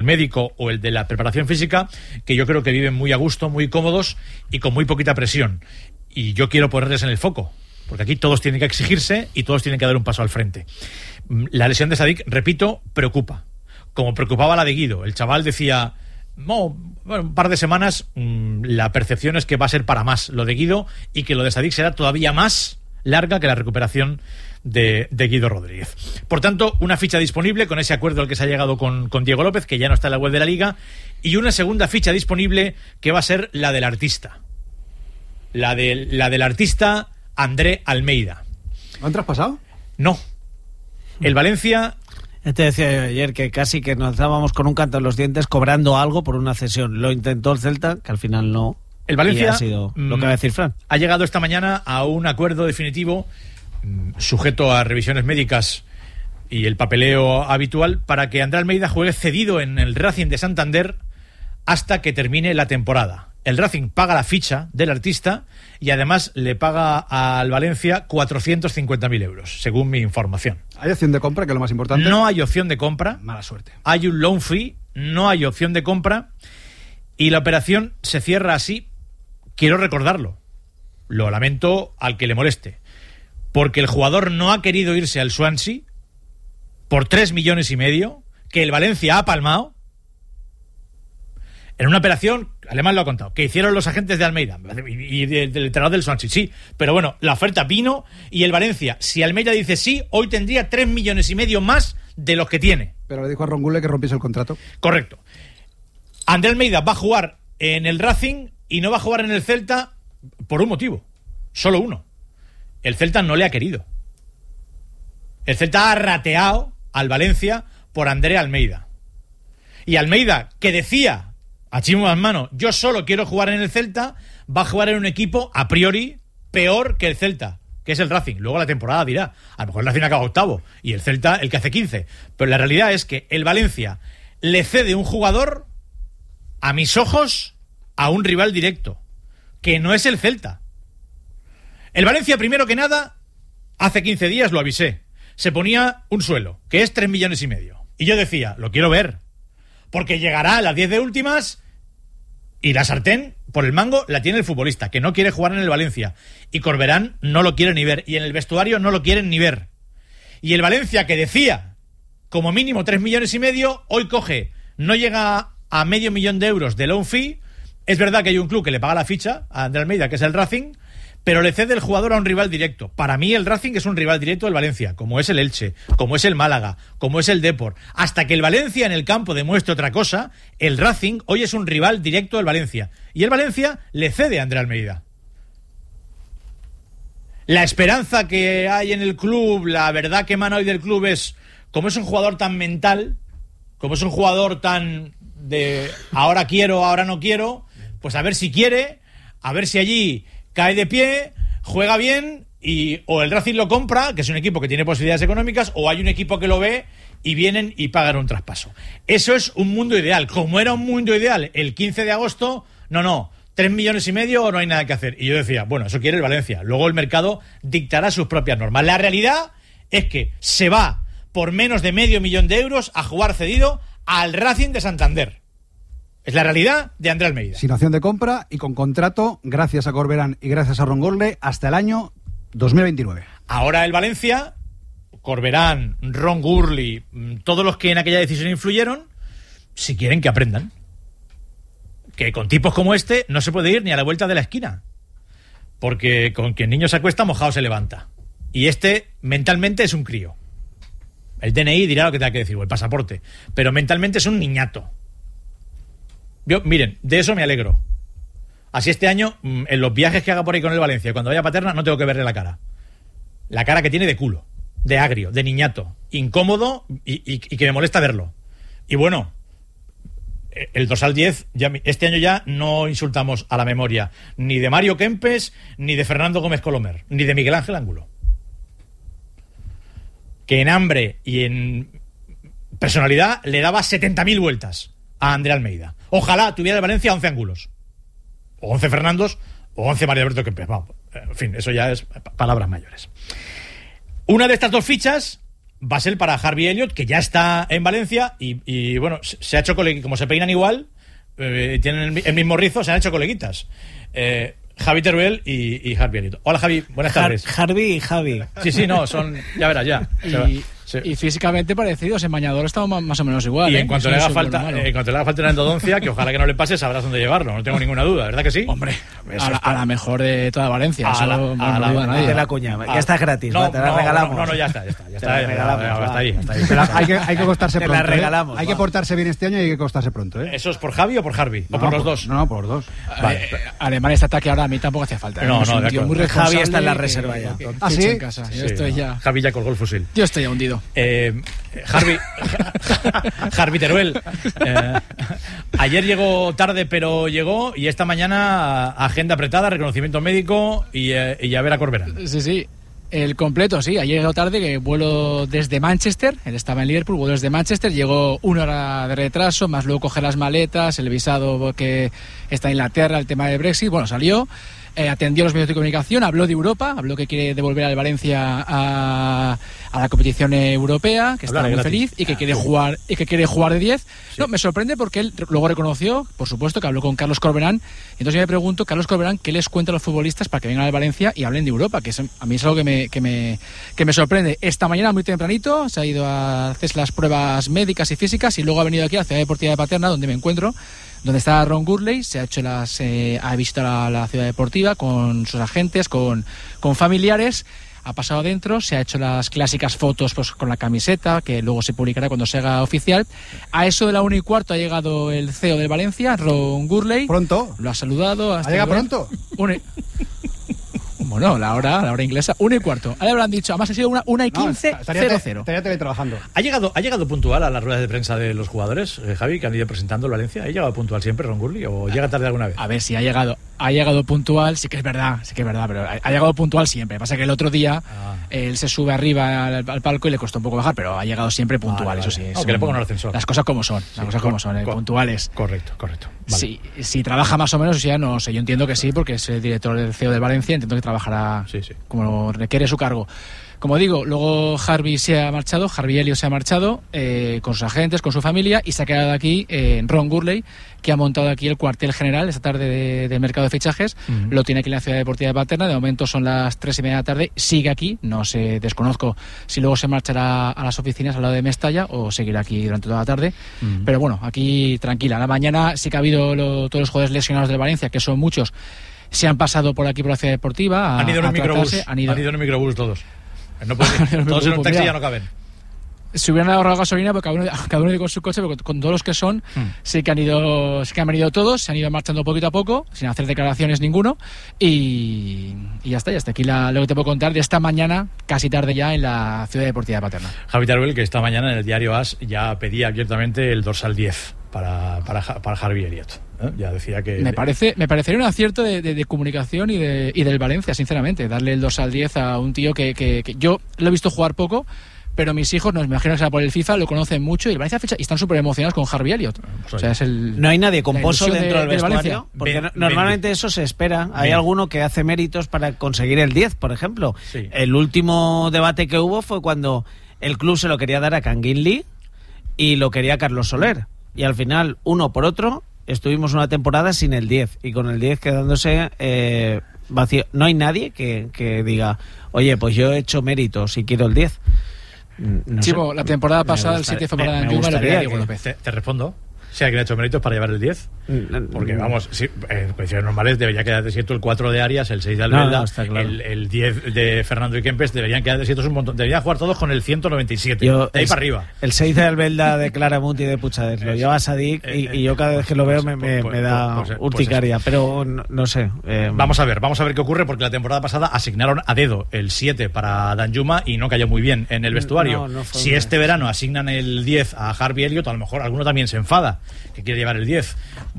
médico o el de la preparación física, que yo creo que viven muy a gusto, muy cómodos y con muy poquita presión. Y yo quiero ponerles en el foco, porque aquí todos tienen que exigirse y todos tienen que dar un paso al frente. La lesión de Sadik, repito, preocupa. Como preocupaba la de Guido. El chaval decía, no, bueno, un par de semanas, la percepción es que va a ser para más lo de Guido y que lo de Sadik será todavía más larga que la recuperación de Guido Rodríguez. Por tanto, una ficha disponible con ese acuerdo al que se ha llegado con Diego López, que ya no está en la web de la Liga, y una segunda ficha disponible que va a ser la del artista. La del artista André Almeida. ¿Lo han traspasado? No. El Valencia... Te decía ayer que casi que nos dábamos con un canto en los dientes cobrando algo por una cesión. Lo intentó el Celta, que al final no. El Valencia, y ha sido lo que va a decir Fran. Ha llegado esta mañana a un acuerdo definitivo, sujeto a revisiones médicas y el papeleo habitual, para que André Almeida juegue cedido en el Racing de Santander hasta que termine la temporada. El Racing paga la ficha del artista y además le paga al Valencia 450.000 euros, según mi información. ¿Hay opción de compra, que es lo más importante? No hay opción de compra. Mala suerte. Hay un loan fee, no hay opción de compra y la operación se cierra así. Quiero recordarlo. Lo lamento al que le moleste. Porque el jugador no ha querido irse al Swansea por 3,5 millones, que el Valencia ha palmado en una operación, Alemán lo ha contado, que hicieron los agentes de Almeida y del entrenador del Swansea, sí, pero bueno, la oferta vino y el Valencia, si Almeida dice sí, hoy tendría 3,5 millones más de los que tiene. Pero le dijo a Ron Gullet que rompiese el contrato. Correcto. André Almeida va a jugar en el Racing y no va a jugar en el Celta por un motivo, solo uno. El Celta no le ha querido. El Celta ha rateado al Valencia por André Almeida. Y Almeida, que decía a chimo en mano, yo solo quiero jugar en el Celta, va a jugar en un equipo a priori peor que el Celta, que es el Racing. Luego la temporada dirá, a lo mejor el Racing acaba octavo y el Celta el que hace 15. Pero la realidad es que el Valencia le cede un jugador, a mis ojos, a un rival directo, que no es el Celta. El Valencia, primero que nada, hace 15 días lo avisé, se ponía un suelo, que es 3,5 millones. Y yo decía, lo quiero ver, porque llegará a las 10 de últimas y la sartén por el mango la tiene el futbolista, que no quiere jugar en el Valencia. Y Corberán no lo quiere ni ver. Y en el vestuario no lo quieren ni ver. Y el Valencia, que decía como mínimo 3,5 millones, hoy coge, no llega a 500.000 euros de loan fee. Es verdad que hay un club que le paga la ficha a André Almeida, que es el Racing, pero le cede el jugador a un rival directo. Para mí el Racing es un rival directo del Valencia, como es el Elche, como es el Málaga, como es el Depor. Hasta que el Valencia en el campo demuestre otra cosa, el Racing hoy es un rival directo del Valencia. Y el Valencia le cede a André Almeida. La esperanza que hay en el club, la verdad que emana hoy del club es, como es un jugador tan mental, como es un jugador tan de ahora quiero, ahora no quiero, pues a ver si quiere, a ver si allí cae de pie, juega bien y o el Racing lo compra, que es un equipo que tiene posibilidades económicas, o hay un equipo que lo ve y vienen y pagan un traspaso. Eso es un mundo ideal. Como era un mundo ideal el 15 de agosto, no, 3,5 millones o no hay nada que hacer. Y yo decía, bueno, eso quiere el Valencia. Luego el mercado dictará sus propias normas. La realidad es que se va por menos de 500.000 euros a jugar cedido al Racing de Santander. Es la realidad de André Almeida. Sin opción de compra y con contrato, gracias a Corberán y gracias a Ron Gullet, hasta el año 2029. Ahora el Valencia, Corberán, Ron Gullet, todos los que en aquella decisión influyeron, si quieren que aprendan. Que con tipos como este no se puede ir ni a la vuelta de la esquina. Porque con quien niño se acuesta, mojado se levanta. Y este mentalmente es un crío. El DNI dirá lo que tenga que decir, o el pasaporte. Pero mentalmente es un niñato. Yo, miren, de eso me alegro. Así este año, en los viajes que haga por ahí con el Valencia, cuando vaya a Paterna, no tengo que verle la cara. La cara que tiene de culo, de agrio, de niñato, incómodo y que me molesta verlo. Y bueno, el dorsal 10, este año ya no insultamos a la memoria ni de Mario Kempes, ni de Fernando Gómez Colomer, ni de Miguel Ángel Ángulo. Que en hambre y en personalidad le daba 70.000 vueltas a André Almeida. Ojalá tuviera el Valencia 11 Ángulos, o 11 Fernandos, o 11 Mario Alberto Kempes. Vamos, en fin, eso ya es palabras mayores. Una de estas dos fichas va a ser para Harvey Elliott, que ya está en Valencia y bueno, se ha hecho como se peinan igual, tienen el mismo rizo, se han hecho coleguitas. Javi Teruel y Harvey Elliott. Hola, Javi, buenas tardes. Harvey y Javi. Sí, no, son, ya verás, ya. Y físicamente parecidos, en bañador estamos más o menos igual. Y en cuanto le haga falta una endodoncia, que ojalá que no le pase, sabrás dónde llevarlo, no tengo ninguna duda, ¿verdad que sí? Hombre, a la mejor de toda Valencia, no duda nadie. De la cuña, ya está gratis, te la regalamos. No, ya está, está ahí. Pero hay que acostarse pronto. Te la regalamos. Hay que portarse bien este año y hay que acostarse pronto. ¿Eso es por Javi o por Harvey? ¿O por los dos? No, por los dos. Vale. Alemán, este ataque ahora a mí tampoco hacía falta. No, de acuerdo. Muy Javi está en la reserva ya. ¿Ah, sí? En casa. Yo estoy ya. Javi ya colgó el fusil. Yo estoy ya hundido. Harvey Teruel. Ayer llegó tarde, pero llegó, y esta mañana agenda apretada, reconocimiento médico y a ver a Corberán. Sí. El completo, sí. Ayer llegó tarde, que vuelo desde Manchester. Él estaba en Liverpool, vuelo desde Manchester. Llegó 1 hora de retraso, más luego coger las maletas, el visado que está en Inglaterra, el tema del Brexit. Bueno, salió. Atendió los medios de comunicación, habló de Europa, habló que quiere devolver al Valencia a la competición europea, que está muy feliz y que quiere jugar de 10. Sí. No, me sorprende porque él luego reconoció, por supuesto, que habló con Carlos Corberán. Entonces yo me pregunto, Carlos Corberán, ¿qué les cuenta a los futbolistas para que vengan al Valencia y hablen de Europa? Que a mí es algo que me sorprende. Esta mañana muy tempranito se ha ido a hacer las pruebas médicas y físicas y luego ha venido aquí a la Ciudad Deportiva de Paterna, donde me encuentro, donde está Ron Gurley. Se ha hecho ha visitado la Ciudad Deportiva con sus agentes, con familiares. Ha pasado adentro, se ha hecho las clásicas fotos pues con la camiseta, que luego se publicará cuando se haga oficial. A eso de la 1:15 ha llegado el CEO del Valencia, Ron Gurley. ¿Pronto? Lo ha saludado. ¿Ha llegado pronto? Bueno, la hora inglesa, 1:15. Ahora habrán dicho, además ha sido 1:15:00. Estaría teletrabajando. ¿Ha llegado puntual a las ruedas de prensa de los jugadores, Javi, que han ido presentando el Valencia? ¿Ha llegado puntual siempre Ron Gurley o llega tarde alguna vez? A ver, si ha llegado puntual, sí que es verdad, pero ha llegado puntual siempre. Pasa que el otro día él se sube arriba al palco y le costó un poco bajar, pero ha llegado siempre puntual, eso sí. Que le pongan el ascensor. Las cosas como son, puntuales. Correcto. Vale. Si trabaja más o menos, ya no sé, yo entiendo que sí, porque es el director del CEO del Valencia, entiendo que trabajará como requiere su cargo. Como digo, luego Harvey Elliott se ha marchado con sus agentes, con su familia, y se ha quedado aquí Ron Gurley, que ha montado aquí el cuartel general esta tarde de mercado de fichajes. Lo tiene aquí en la Ciudad Deportiva de Paterna. De momento son las 3:30 de la tarde. Sigue aquí, desconozco si luego se marchará a las oficinas al lado de Mestalla o seguirá aquí durante toda la tarde. Pero bueno, aquí tranquila. La mañana sí que ha habido todos los jugadores lesionados del Valencia, que son muchos. Se han pasado por aquí por la Ciudad Deportiva. Han ido en un microbús. Han ido en un microbús todos. No pueden, todos en un taxi ya no caben. Si hubieran ahorrado gasolina, porque cada uno ido con su coche, pero con todos los que son, sí que han venido todos, se han ido marchando poquito a poco, sin hacer declaraciones ninguno, y ya está. Aquí lo que te puedo contar de esta mañana, casi tarde ya, en la Ciudad Deportiva de Paterna. Javi Teruel, que esta mañana en el diario AS ya pedía abiertamente el dorsal 10 para Harvey Elliott. Ya decía que... Me parecería un acierto de comunicación y del Valencia, sinceramente, darle el dorsal 10 a un tío que yo lo he visto jugar poco, pero mis hijos, no me imagino que sea por el FIFA, lo conocen mucho y el Valencia ficha y están súper emocionados con Harvey Elliott. O sea, no hay nadie con pozo dentro del vestuario, porque normalmente eso se espera. Hay alguno que hace méritos para conseguir el 10, por ejemplo. Sí. El último debate que hubo fue cuando el club se lo quería dar a Kangin Lee y lo quería Carlos Soler. Y al final, uno por otro, estuvimos una temporada sin el 10 y con el 10 quedándose vacío. No hay nadie que diga, oye, pues yo he hecho méritos y quiero el 10. No Chivo, la temporada pasada el 7 fue para Danjuma y lo quería Diego López. Te respondo. Si alguien ha hecho méritos para llevar el 10, porque vamos, en condiciones normales debería quedar desierto el 4 de Arias, el 6 de Albelda, claro. el 10 de Fernando y Kempes, deberían quedar desiertos un montón. Deberían jugar todos con el 197, de ahí para arriba. El 6 de Albelda de Claramunt y de Puigdemont lo lleva Sadik y yo cada vez que lo veo me da urticaria, pero no sé. Vamos a ver qué ocurre, porque la temporada pasada asignaron a dedo el 7 para Danjuma y no cayó muy bien en el vestuario. Si este verano asignan el 10 a Harvey Elliott, a lo mejor alguno también se enfada. que quiere llevar el 10.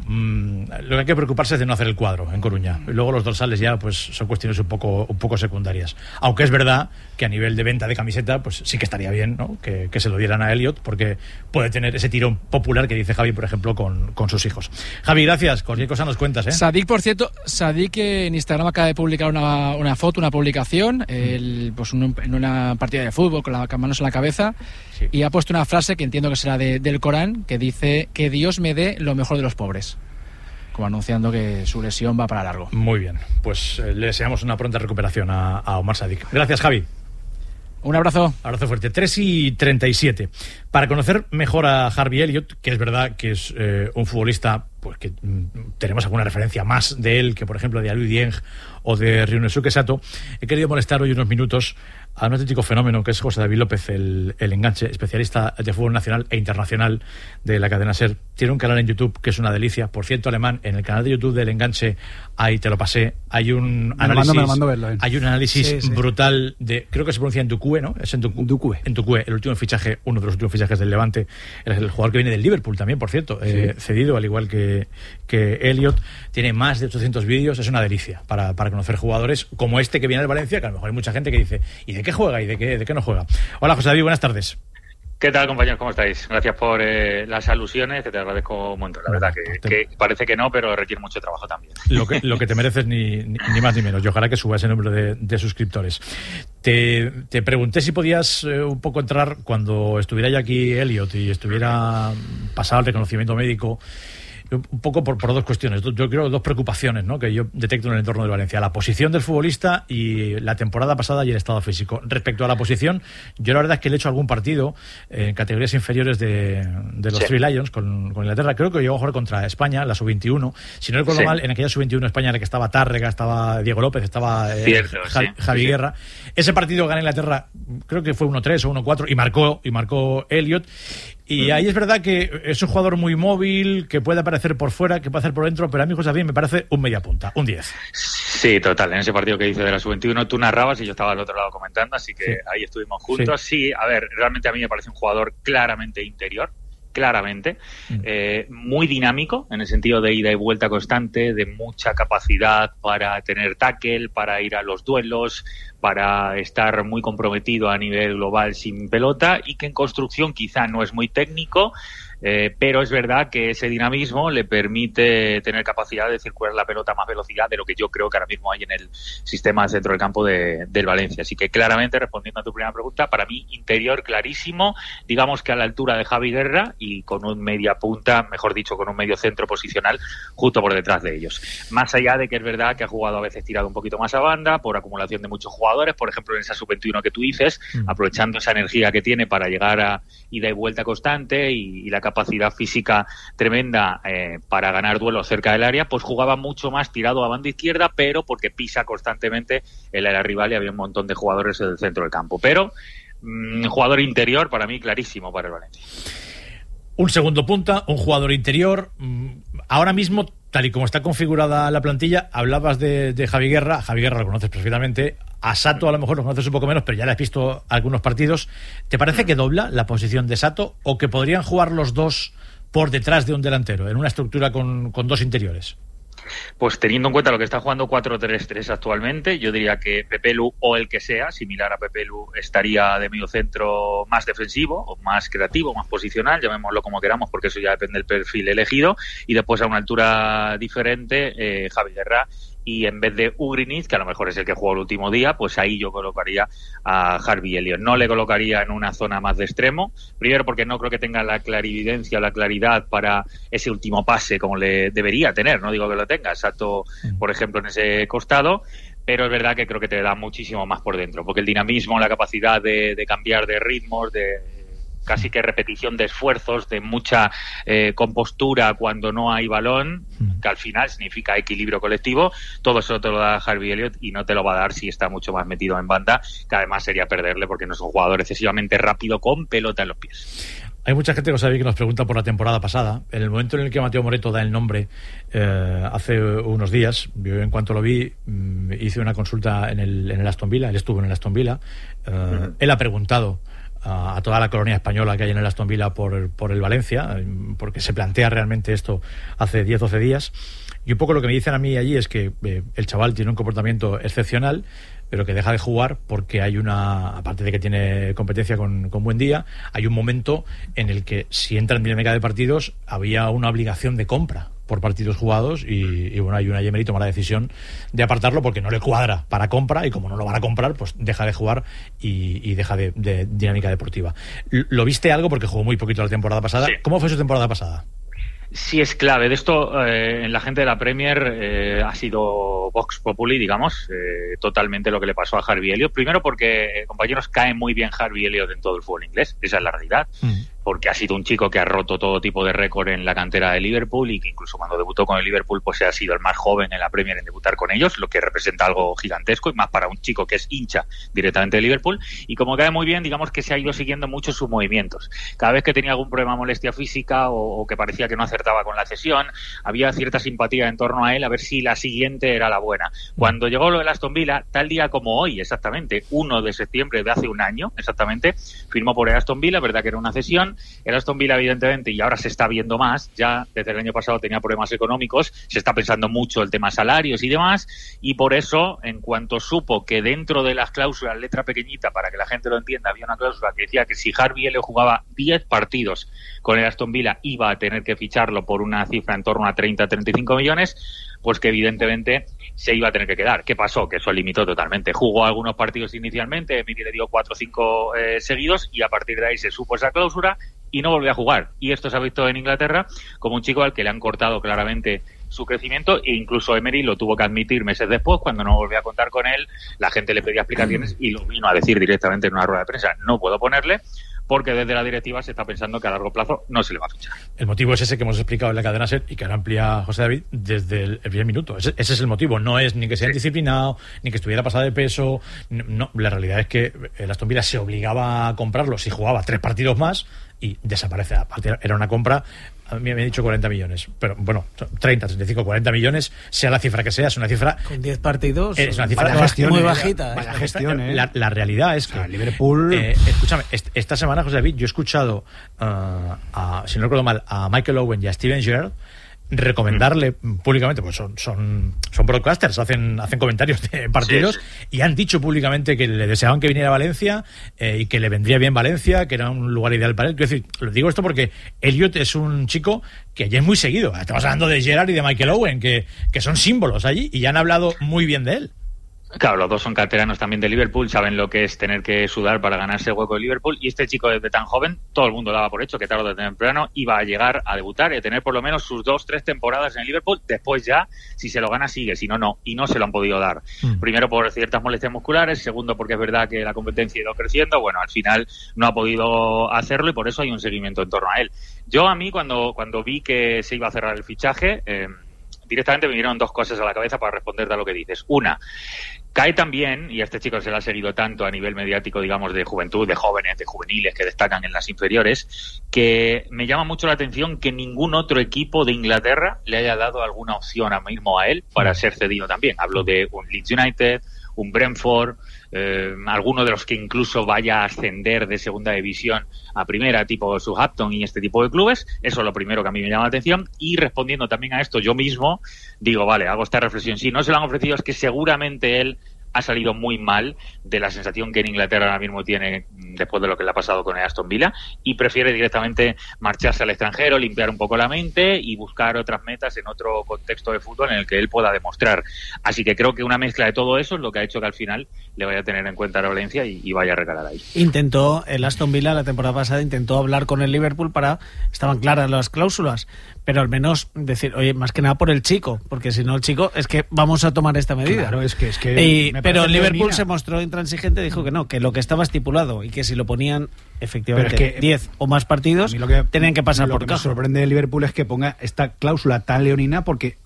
Lo que hay que preocuparse es de no hacer el cuadro en Coruña. Y luego los dorsales ya pues son cuestiones un poco secundarias. Aunque es verdad que a nivel de venta de camiseta, pues sí que estaría bien, ¿no? que se lo dieran a Elliot, porque puede tener ese tirón popular que dice Javi, por ejemplo, con sus hijos. Javi, gracias. Cualquier cosa nos cuentas, ¿eh? Sadik, por cierto, en Instagram acaba de publicar una foto, una publicación, pues en una partida de fútbol con las manos en la cabeza, sí. Y ha puesto una frase que entiendo que será del Corán, que dice: que Dios me dé lo mejor de los pobres, como anunciando que su lesión va para largo. Muy bien, pues le deseamos una pronta recuperación a Omar Sadik. Gracias, Javi. Un abrazo. Abrazo fuerte. 3:37. Para conocer mejor a Harvey Elliott, que es verdad que es un futbolista, pues que tenemos alguna referencia más de él que, por ejemplo, de Aliou Dieng o de Ryunosuke Sato, he querido molestar hoy unos minutos a un auténtico fenómeno que es José David López, el enganche, especialista de fútbol nacional e internacional de la cadena SER. Tiene un canal en YouTube que es una delicia, por cierto, alemán. En el canal de YouTube del enganche, ahí te lo pasé, hay un análisis, me lo mando verlo, hay un análisis brutal de, creo que se pronuncia en Dukue, ¿no? Es en Dukue, el último fichaje, uno de los últimos fichajes del Levante, el jugador que viene del Liverpool también, por cierto, cedido, al igual que Elliott. Tiene más de 800 vídeos, es una delicia para conocer jugadores como este que viene del Valencia, que a lo mejor hay mucha gente que dice, ¿y de qué juega y de qué no juega? Hola, José David, buenas tardes. ¿Qué tal, compañeros? ¿Cómo estáis? Gracias por las alusiones, que te agradezco un montón. La verdad que parece que no, pero requiere mucho trabajo también. Lo que te mereces, ni más ni menos. Y ojalá que suba ese número de suscriptores. Te pregunté si podías un poco entrar cuando estuviera ya aquí Elliott y estuviera pasado el reconocimiento médico, un poco por dos cuestiones. Yo creo dos preocupaciones, ¿no?, que yo detecto en el entorno de Valencia: la posición del futbolista y la temporada pasada y el estado físico. Respecto a la posición, yo la verdad es que le he hecho algún partido en categorías inferiores de los Three Lions con Inglaterra. Creo que llegó a jugar contra España, la sub-21. Si no recuerdo mal, en aquella sub-21 España en la que estaba Tárrega, estaba Diego López, estaba Javi Guerra. Ese partido gana Inglaterra, creo que fue 1-3 o 1-4, y marcó Elliott. Y ahí es verdad que es un jugador muy móvil, que puede aparecer por fuera, que puede hacer por dentro, pero a mí, José David, me parece un media punta, un 10. Sí, total. En ese partido que hice de la sub-21 tú narrabas y yo estaba al otro lado comentando, así que ahí estuvimos juntos. Sí, a ver, realmente a mí me parece un jugador claramente interior, muy dinámico en el sentido de ida y vuelta constante, de mucha capacidad para tener tackle, para ir a los duelos, para estar muy comprometido a nivel global sin pelota, y que en construcción quizá no es muy técnico, pero es verdad que ese dinamismo le permite tener capacidad de circular la pelota a más velocidad de lo que yo creo que ahora mismo hay en el sistema de centro del campo del Valencia. Así que claramente, respondiendo a tu primera pregunta, para mí interior clarísimo, digamos que a la altura de Javi Guerra, y con un media punta, mejor dicho, con un medio centro posicional justo por detrás de ellos. Más allá de que es verdad que ha jugado a veces tirado un poquito más a banda por acumulación de muchos jugadores, por ejemplo en esa sub-21 que tú dices, aprovechando esa energía que tiene para llegar a ida y vuelta constante y la capacidad física tremenda para ganar duelos cerca del área, pues jugaba mucho más tirado a banda izquierda, pero porque pisa constantemente el área rival y había un montón de jugadores en el centro del campo. Pero jugador interior para mí clarísimo para el Valencia. Un segundo punta, un jugador interior. Ahora mismo, tal y como está configurada la plantilla, hablabas de Javi Guerra. Javi Guerra lo conoces perfectamente. A Sato a lo mejor lo conoces un poco menos, pero ya le has visto algunos partidos. ¿Te parece que dobla la posición de Sato o que podrían jugar los dos por detrás de un delantero, en una estructura con dos interiores? Pues teniendo en cuenta lo que está jugando 4-3-3 actualmente, yo diría que Pepelu o el que sea, similar a Pepelu, estaría de medio centro más defensivo, o más creativo, más posicional, llamémoslo como queramos, porque eso ya depende del perfil elegido, y después a una altura diferente, Javi Guerra, y en vez de Ugrinic, que a lo mejor es el que jugó el último día, pues ahí yo colocaría a Harvey Elliott. No le colocaría en una zona más de extremo, primero porque no creo que tenga la clarividencia o la claridad para ese último pase como le debería tener, no digo que lo tenga, Sato, por ejemplo, en ese costado, pero es verdad que creo que te da muchísimo más por dentro, porque el dinamismo, la capacidad de cambiar de ritmos, de casi que repetición de esfuerzos, de mucha compostura cuando no hay balón, que al final significa equilibrio colectivo, todo eso te lo da Harvey Elliott y no te lo va a dar si está mucho más metido en banda, que además sería perderle porque no es un jugador excesivamente rápido con pelota en los pies. Hay mucha gente que nos pregunta por la temporada pasada. En el momento en el que Mateo Moreto da el nombre, hace unos días, yo en cuanto lo vi, hice una consulta en el Aston Villa. Él estuvo en el Aston Villa. Él ha preguntado a toda la colonia española que hay en el Aston Villa por el Valencia, porque se plantea realmente esto hace 10-12 días. Y un poco lo que me dicen a mí allí es que el chaval tiene un comportamiento excepcional, pero que deja de jugar porque hay aparte de que tiene competencia con Buendía, hay un momento en el que si entra en dinámica de partidos había una obligación de compra por partidos jugados y bueno, hay una Emery toma la decisión de apartarlo porque no le cuadra para compra, y como no lo van a comprar, pues deja de jugar y deja de dinámica deportiva. ¿Lo viste algo? Porque jugó muy poquito la temporada pasada. Sí. ¿Cómo fue su temporada pasada? Sí, es clave. De esto, en la gente de la Premier ha sido Vox Populi, digamos, totalmente lo que le pasó a Harvey Elliott. Primero porque, compañeros, cae muy bien Harvey Elliott en todo el fútbol inglés. Esa es la realidad. Porque ha sido un chico que ha roto todo tipo de récord en la cantera de Liverpool, y que incluso cuando debutó con el Liverpool pues ha sido el más joven en la Premier en debutar con ellos, lo que representa algo gigantesco, y más para un chico que es hincha directamente de Liverpool. Y como cae muy bien, digamos que se ha ido siguiendo mucho sus movimientos. Cada vez que tenía algún problema, molestia física o que parecía que no acertaba con la cesión, había cierta simpatía en torno a él, a ver si la siguiente era la buena. Cuando llegó lo del Aston Villa, tal día como hoy, exactamente, 1 de septiembre de hace un año, exactamente, firmó por el Aston Villa, verdad que era una cesión. El Aston Villa, evidentemente, y ahora se está viendo más, ya desde el año pasado tenía problemas económicos, se está pensando mucho el tema salarios y demás, y por eso, en cuanto supo que dentro de las cláusulas, letra pequeñita, para que la gente lo entienda, había una cláusula que decía que si Harvey Elliott jugaba 10 partidos con el Aston Villa, iba a tener que ficharlo por una cifra en torno a 30-35 millones, pues que evidentemente se iba a tener que quedar. ¿Qué pasó? Que eso limitó totalmente. Jugó algunos partidos inicialmente, Emery le dio 4 o 5 seguidos, y a partir de ahí se supo esa cláusula y no volvió a jugar. Y esto se ha visto en Inglaterra como un chico al que le han cortado claramente su crecimiento, e incluso Emery lo tuvo que admitir meses después, cuando no volvió a contar con él. La gente le pedía explicaciones y lo vino a decir directamente en una rueda de prensa: no puedo ponerle, porque desde la directiva se está pensando que a largo plazo no se le va a fichar. El motivo es ese que hemos explicado en la cadena SER y que ahora amplía José David desde el primer minuto. Ese es el motivo. No es ni que sea indisciplinado, ni que estuviera pasado de peso. No, la realidad es que el Aston Villa se obligaba a comprarlo si jugaba 3 partidos más, y desaparece. Aparte, era una compra, a mí me he dicho 40 millones, pero bueno, 30, 35, 40 40 sea la cifra que sea, es una cifra... Con 10 partidos, es una cifra muy bajita. Vaya gestión, la realidad es que... Liverpool... escúchame, esta semana, José David, yo he escuchado, si no recuerdo mal, a Michael Owen y a Steven Gerrard recomendarle públicamente, pues son broadcasters, hacen comentarios de partidos, sí. Y han dicho públicamente que le deseaban que viniera a Valencia, y que le vendría bien Valencia, que era un lugar ideal para él. Quiero decir, lo digo esto porque Elliott es un chico que ya es muy seguido. Estamos hablando de Gerrard y de Michael Owen, que son símbolos allí y ya han hablado muy bien de él. Claro, los dos son canteranos también de Liverpool, saben lo que es tener que sudar para ganarse el hueco de Liverpool, y este chico desde tan joven, todo el mundo daba por hecho que tarde o temprano iba a llegar a debutar y a tener por lo menos sus 2-3 temporadas en el Liverpool. Después ya, si se lo gana, sigue, si no, no, y no se lo han podido dar. Primero por ciertas molestias musculares, segundo porque es verdad que la competencia ha ido creciendo, bueno, al final no ha podido hacerlo y por eso hay un seguimiento en torno a él. Yo, a mí, cuando vi que se iba a cerrar el fichaje, directamente me vinieron 2 cosas a la cabeza para responderte a lo que dices. Una, cae también, y a este chico se le ha seguido tanto a nivel mediático, digamos, de juventud, de jóvenes, de juveniles que destacan en las inferiores, que me llama mucho la atención que ningún otro equipo de Inglaterra le haya dado alguna opción ahora mismo a él para ser cedido también. Hablo de un Leeds United, un Brentford, alguno de los que incluso vaya a ascender de segunda división a primera, tipo Southampton y este tipo de clubes. Eso es lo primero que a mí me llama la atención. Y respondiendo también a esto, yo mismo digo, vale, hago esta reflexión. Si no se lo han ofrecido, es que seguramente él ha salido muy mal de la sensación que en Inglaterra ahora mismo tiene después de lo que le ha pasado con el Aston Villa, y prefiere directamente marcharse al extranjero, limpiar un poco la mente y buscar otras metas en otro contexto de fútbol en el que él pueda demostrar. Así que creo que una mezcla de todo eso es lo que ha hecho que al final le vaya a tener en cuenta la Valencia y vaya a recalar ahí. Intentó, el Aston Villa la temporada pasada intentó hablar con el Liverpool estaban claras las cláusulas, pero al menos decir, oye, más que nada por el chico, porque si no el chico, es que vamos a tomar esta medida. Claro, es que pero el Liverpool se mostró intransigente, dijo que no, que lo que estaba estipulado y que si lo ponían efectivamente 10 o más partidos tenían que pasar por caja. Lo que me sorprende de Liverpool es que ponga esta cláusula tan leonina, porque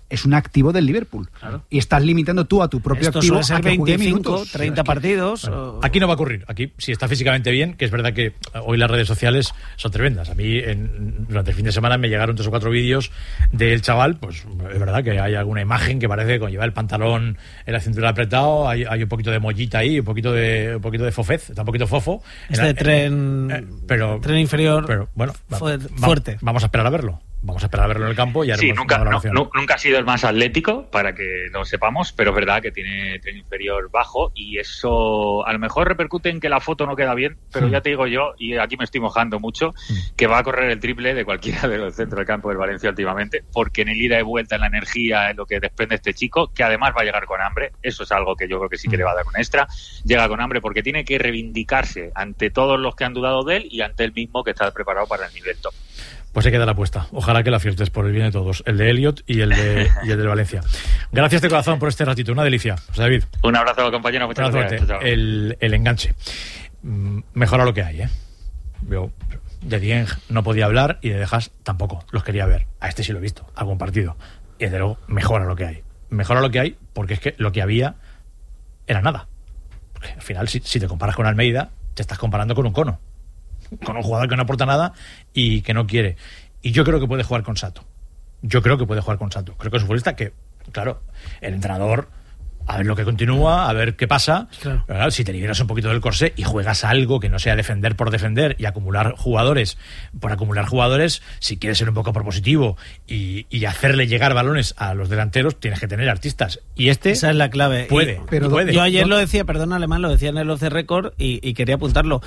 es un activo del Liverpool. Claro. Y estás limitando tú a tu propio activo suele ser a que juegue 25, minutos. 30 partidos. Bueno, aquí no va a ocurrir. Aquí, si está físicamente bien, que es verdad que hoy las redes sociales son tremendas. A mí, durante el fin de semana, me llegaron 3 o 4 vídeos del chaval. Pues es verdad que hay alguna imagen que parece con llevar el pantalón en la cintura apretado, hay un poquito de mollita ahí, un poquito de fofez, está un poquito fofo. Tren inferior, pero bueno, fuerte. Vamos a esperar a verlo. Vamos a esperar a verlo en el campo y haremos nunca ha sido el más atlético, para que lo sepamos, pero es verdad que tiene tren inferior bajo y eso a lo mejor repercute en que la foto no queda bien, pero ya te digo yo, y aquí me estoy mojando mucho, que va a correr el triple de cualquiera de los centros del campo del Valencia últimamente, porque en el ida y vuelta, en la energía, en lo que desprende este chico, que además va a llegar con hambre, eso es algo que yo creo que sí que le va a dar un extra, llega con hambre porque tiene que reivindicarse ante todos los que han dudado de él y ante él mismo, que está preparado para el nivel top. Pues hay que dar la apuesta. Ojalá que la aciertes por el bien de todos. El de Elliot y el del Valencia. Gracias de corazón por este ratito. Una delicia. José David. Un abrazo, compañero. Muchas gracias. El enganche. Mejora lo que hay, Yo, de Dieng no podía hablar y de Dejas tampoco. Los quería ver. A este sí lo he visto. Algún partido. Y desde luego mejora lo que hay. Mejora lo que hay porque es que lo que había era nada. Porque al final, si te comparas con Almeida, te estás comparando con un cono. Con un jugador que no aporta nada y que no quiere. Y yo creo que puede jugar con Sato. Creo que es un futbolista que, claro, el entrenador, a ver lo que continúa, a ver qué pasa. Claro. Pero claro, si te liberas un poquito del corsé y juegas algo que no sea defender por defender y acumular jugadores por acumular jugadores, si quieres ser un poco propositivo y hacerle llegar balones a los delanteros, tienes que tener artistas. Y esa es la clave. Puede. Yo ayer lo decía, perdón, Alemán, lo decía en el Off the Record y quería apuntarlo.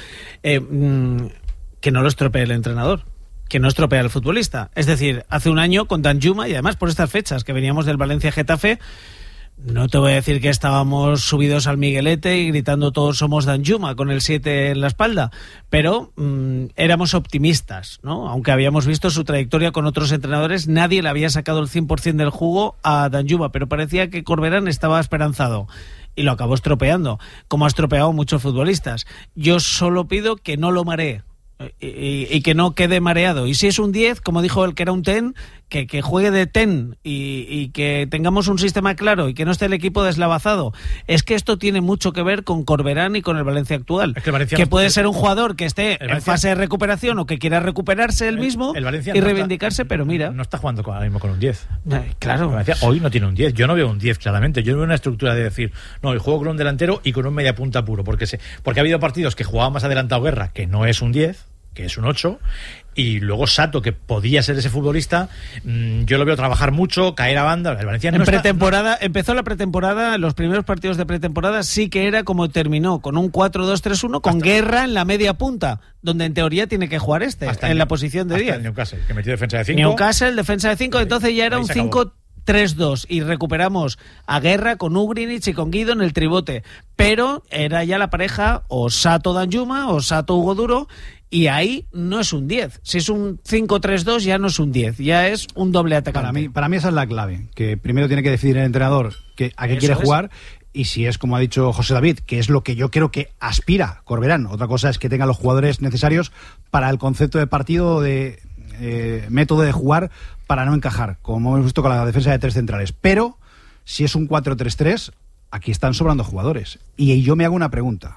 Que no lo estropee el entrenador, que no estropea al futbolista. Es decir, hace un año con Danjuma, y además por estas fechas que veníamos del Valencia-Getafe, no te voy a decir que estábamos subidos al Miguelete y gritando todos somos Danjuma con el 7 en la espalda, pero éramos optimistas, ¿no? Aunque habíamos visto su trayectoria con otros entrenadores, nadie le había sacado el 100% del jugo a Danjuma, pero parecía que Corberán estaba esperanzado. Y lo acabó estropeando, como ha estropeado muchos futbolistas. Yo solo pido que no lo maree. Y que no quede mareado. Y si es un 10, como dijo el que era un 10, que juegue de 10 y que tengamos un sistema claro y que no esté el equipo deslavazado. Es que esto tiene mucho que ver con Corberán y con el Valencia actual. Es que, que puede ser un jugador que esté en fase de recuperación o que quiera recuperarse él mismo y reivindicarse, pero mira. No está jugando ahora mismo con un 10. Claro. Hoy no tiene un 10. Yo no veo un 10 claramente. Yo veo una estructura de decir, no, hoy juego con un delantero y con un media punta puro. Porque ha habido partidos que jugaba más adelantado Guerra, que no es un 10, que es un 8, y luego Sato, que podía ser ese futbolista, yo lo veo trabajar mucho, caer a banda. El Valencia empezó la pretemporada, los primeros partidos de pretemporada sí que era como terminó, con un 4-2-3-1, con Guerra en la media punta, donde en teoría tiene que jugar en la posición de 10. Newcastle, que metió defensa de 5. Newcastle, defensa de 5, entonces ya era un 5-3-2 y recuperamos a Guerra con Ugrinic y con Guido en el tribote, pero era ya la pareja o Sato Danjuma o Sato Hugo Duro, y ahí no es un 10. Si es un 5-3-2 ya no es un 10, ya es un doble atacante. Para mí esa es la clave, que primero tiene que decidir el entrenador a qué quiere jugar, y si es como ha dicho José David, que es lo que yo creo que aspira Corberán. Otra cosa es que tenga los jugadores necesarios para el concepto de partido, de método de jugar, para no encajar, como hemos visto con la defensa de 3 centrales. Pero si es un 4-3-3, aquí están sobrando jugadores. Y yo me hago una pregunta.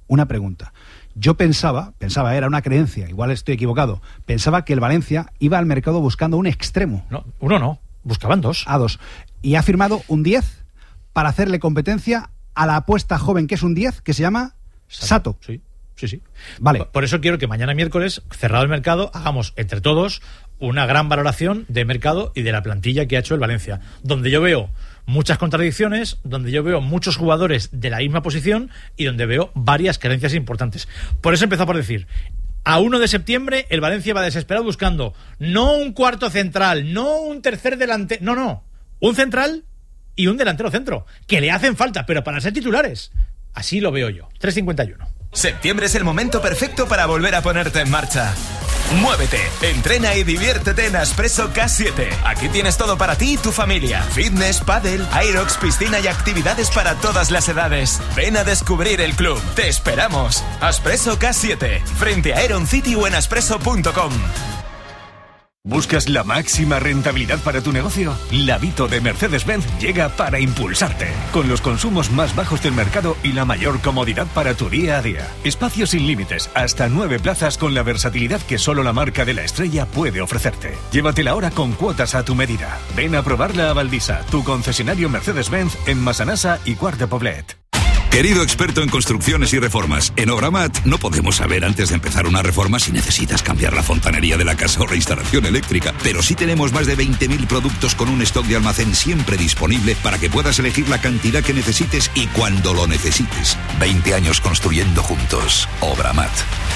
Yo pensaba, era una creencia, igual estoy equivocado, pensaba que el Valencia iba al mercado buscando un extremo. No, uno no, buscaban 2. A 2. Y ha firmado un 10 para hacerle competencia a la apuesta joven, que es un 10, que se llama Sato. Sí. Vale. Por eso quiero que mañana miércoles, cerrado el mercado, hagamos entre todos una gran valoración de mercado y de la plantilla que ha hecho el Valencia, donde yo veo muchas contradicciones, donde yo veo muchos jugadores de la misma posición y donde veo varias carencias importantes. Por eso empezó por decir, a 1 de septiembre el Valencia va desesperado buscando no un cuarto central, no un tercer delantero, no, un central y un delantero centro, que le hacen falta, pero para ser titulares. Así lo veo yo. 3:51. Septiembre es el momento perfecto para volver a ponerte en marcha. Muévete, entrena y diviértete en Aspresso K7. Aquí tienes todo para ti y tu familia. Fitness, pádel, aerox, piscina y actividades para todas las edades. Ven a descubrir el club. Te esperamos. Aspresso K7, frente a Aeron City o en aspresso.com. ¿Buscas la máxima rentabilidad para tu negocio? La Vito de Mercedes-Benz llega para impulsarte, con los consumos más bajos del mercado y la mayor comodidad para tu día a día. Espacios sin límites, hasta 9 plazas con la versatilidad que solo la marca de la estrella puede ofrecerte. Llévatela ahora con cuotas a tu medida. Ven a probarla a Valdisa, tu concesionario Mercedes-Benz en Massanassa y Quart de Poblet. Querido experto en construcciones y reformas, en Obramat no podemos saber antes de empezar una reforma si necesitas cambiar la fontanería de la casa o la instalación eléctrica, pero sí tenemos más de 20.000 productos con un stock de almacén siempre disponible para que puedas elegir la cantidad que necesites y cuando lo necesites. 20 años construyendo juntos. Obramat.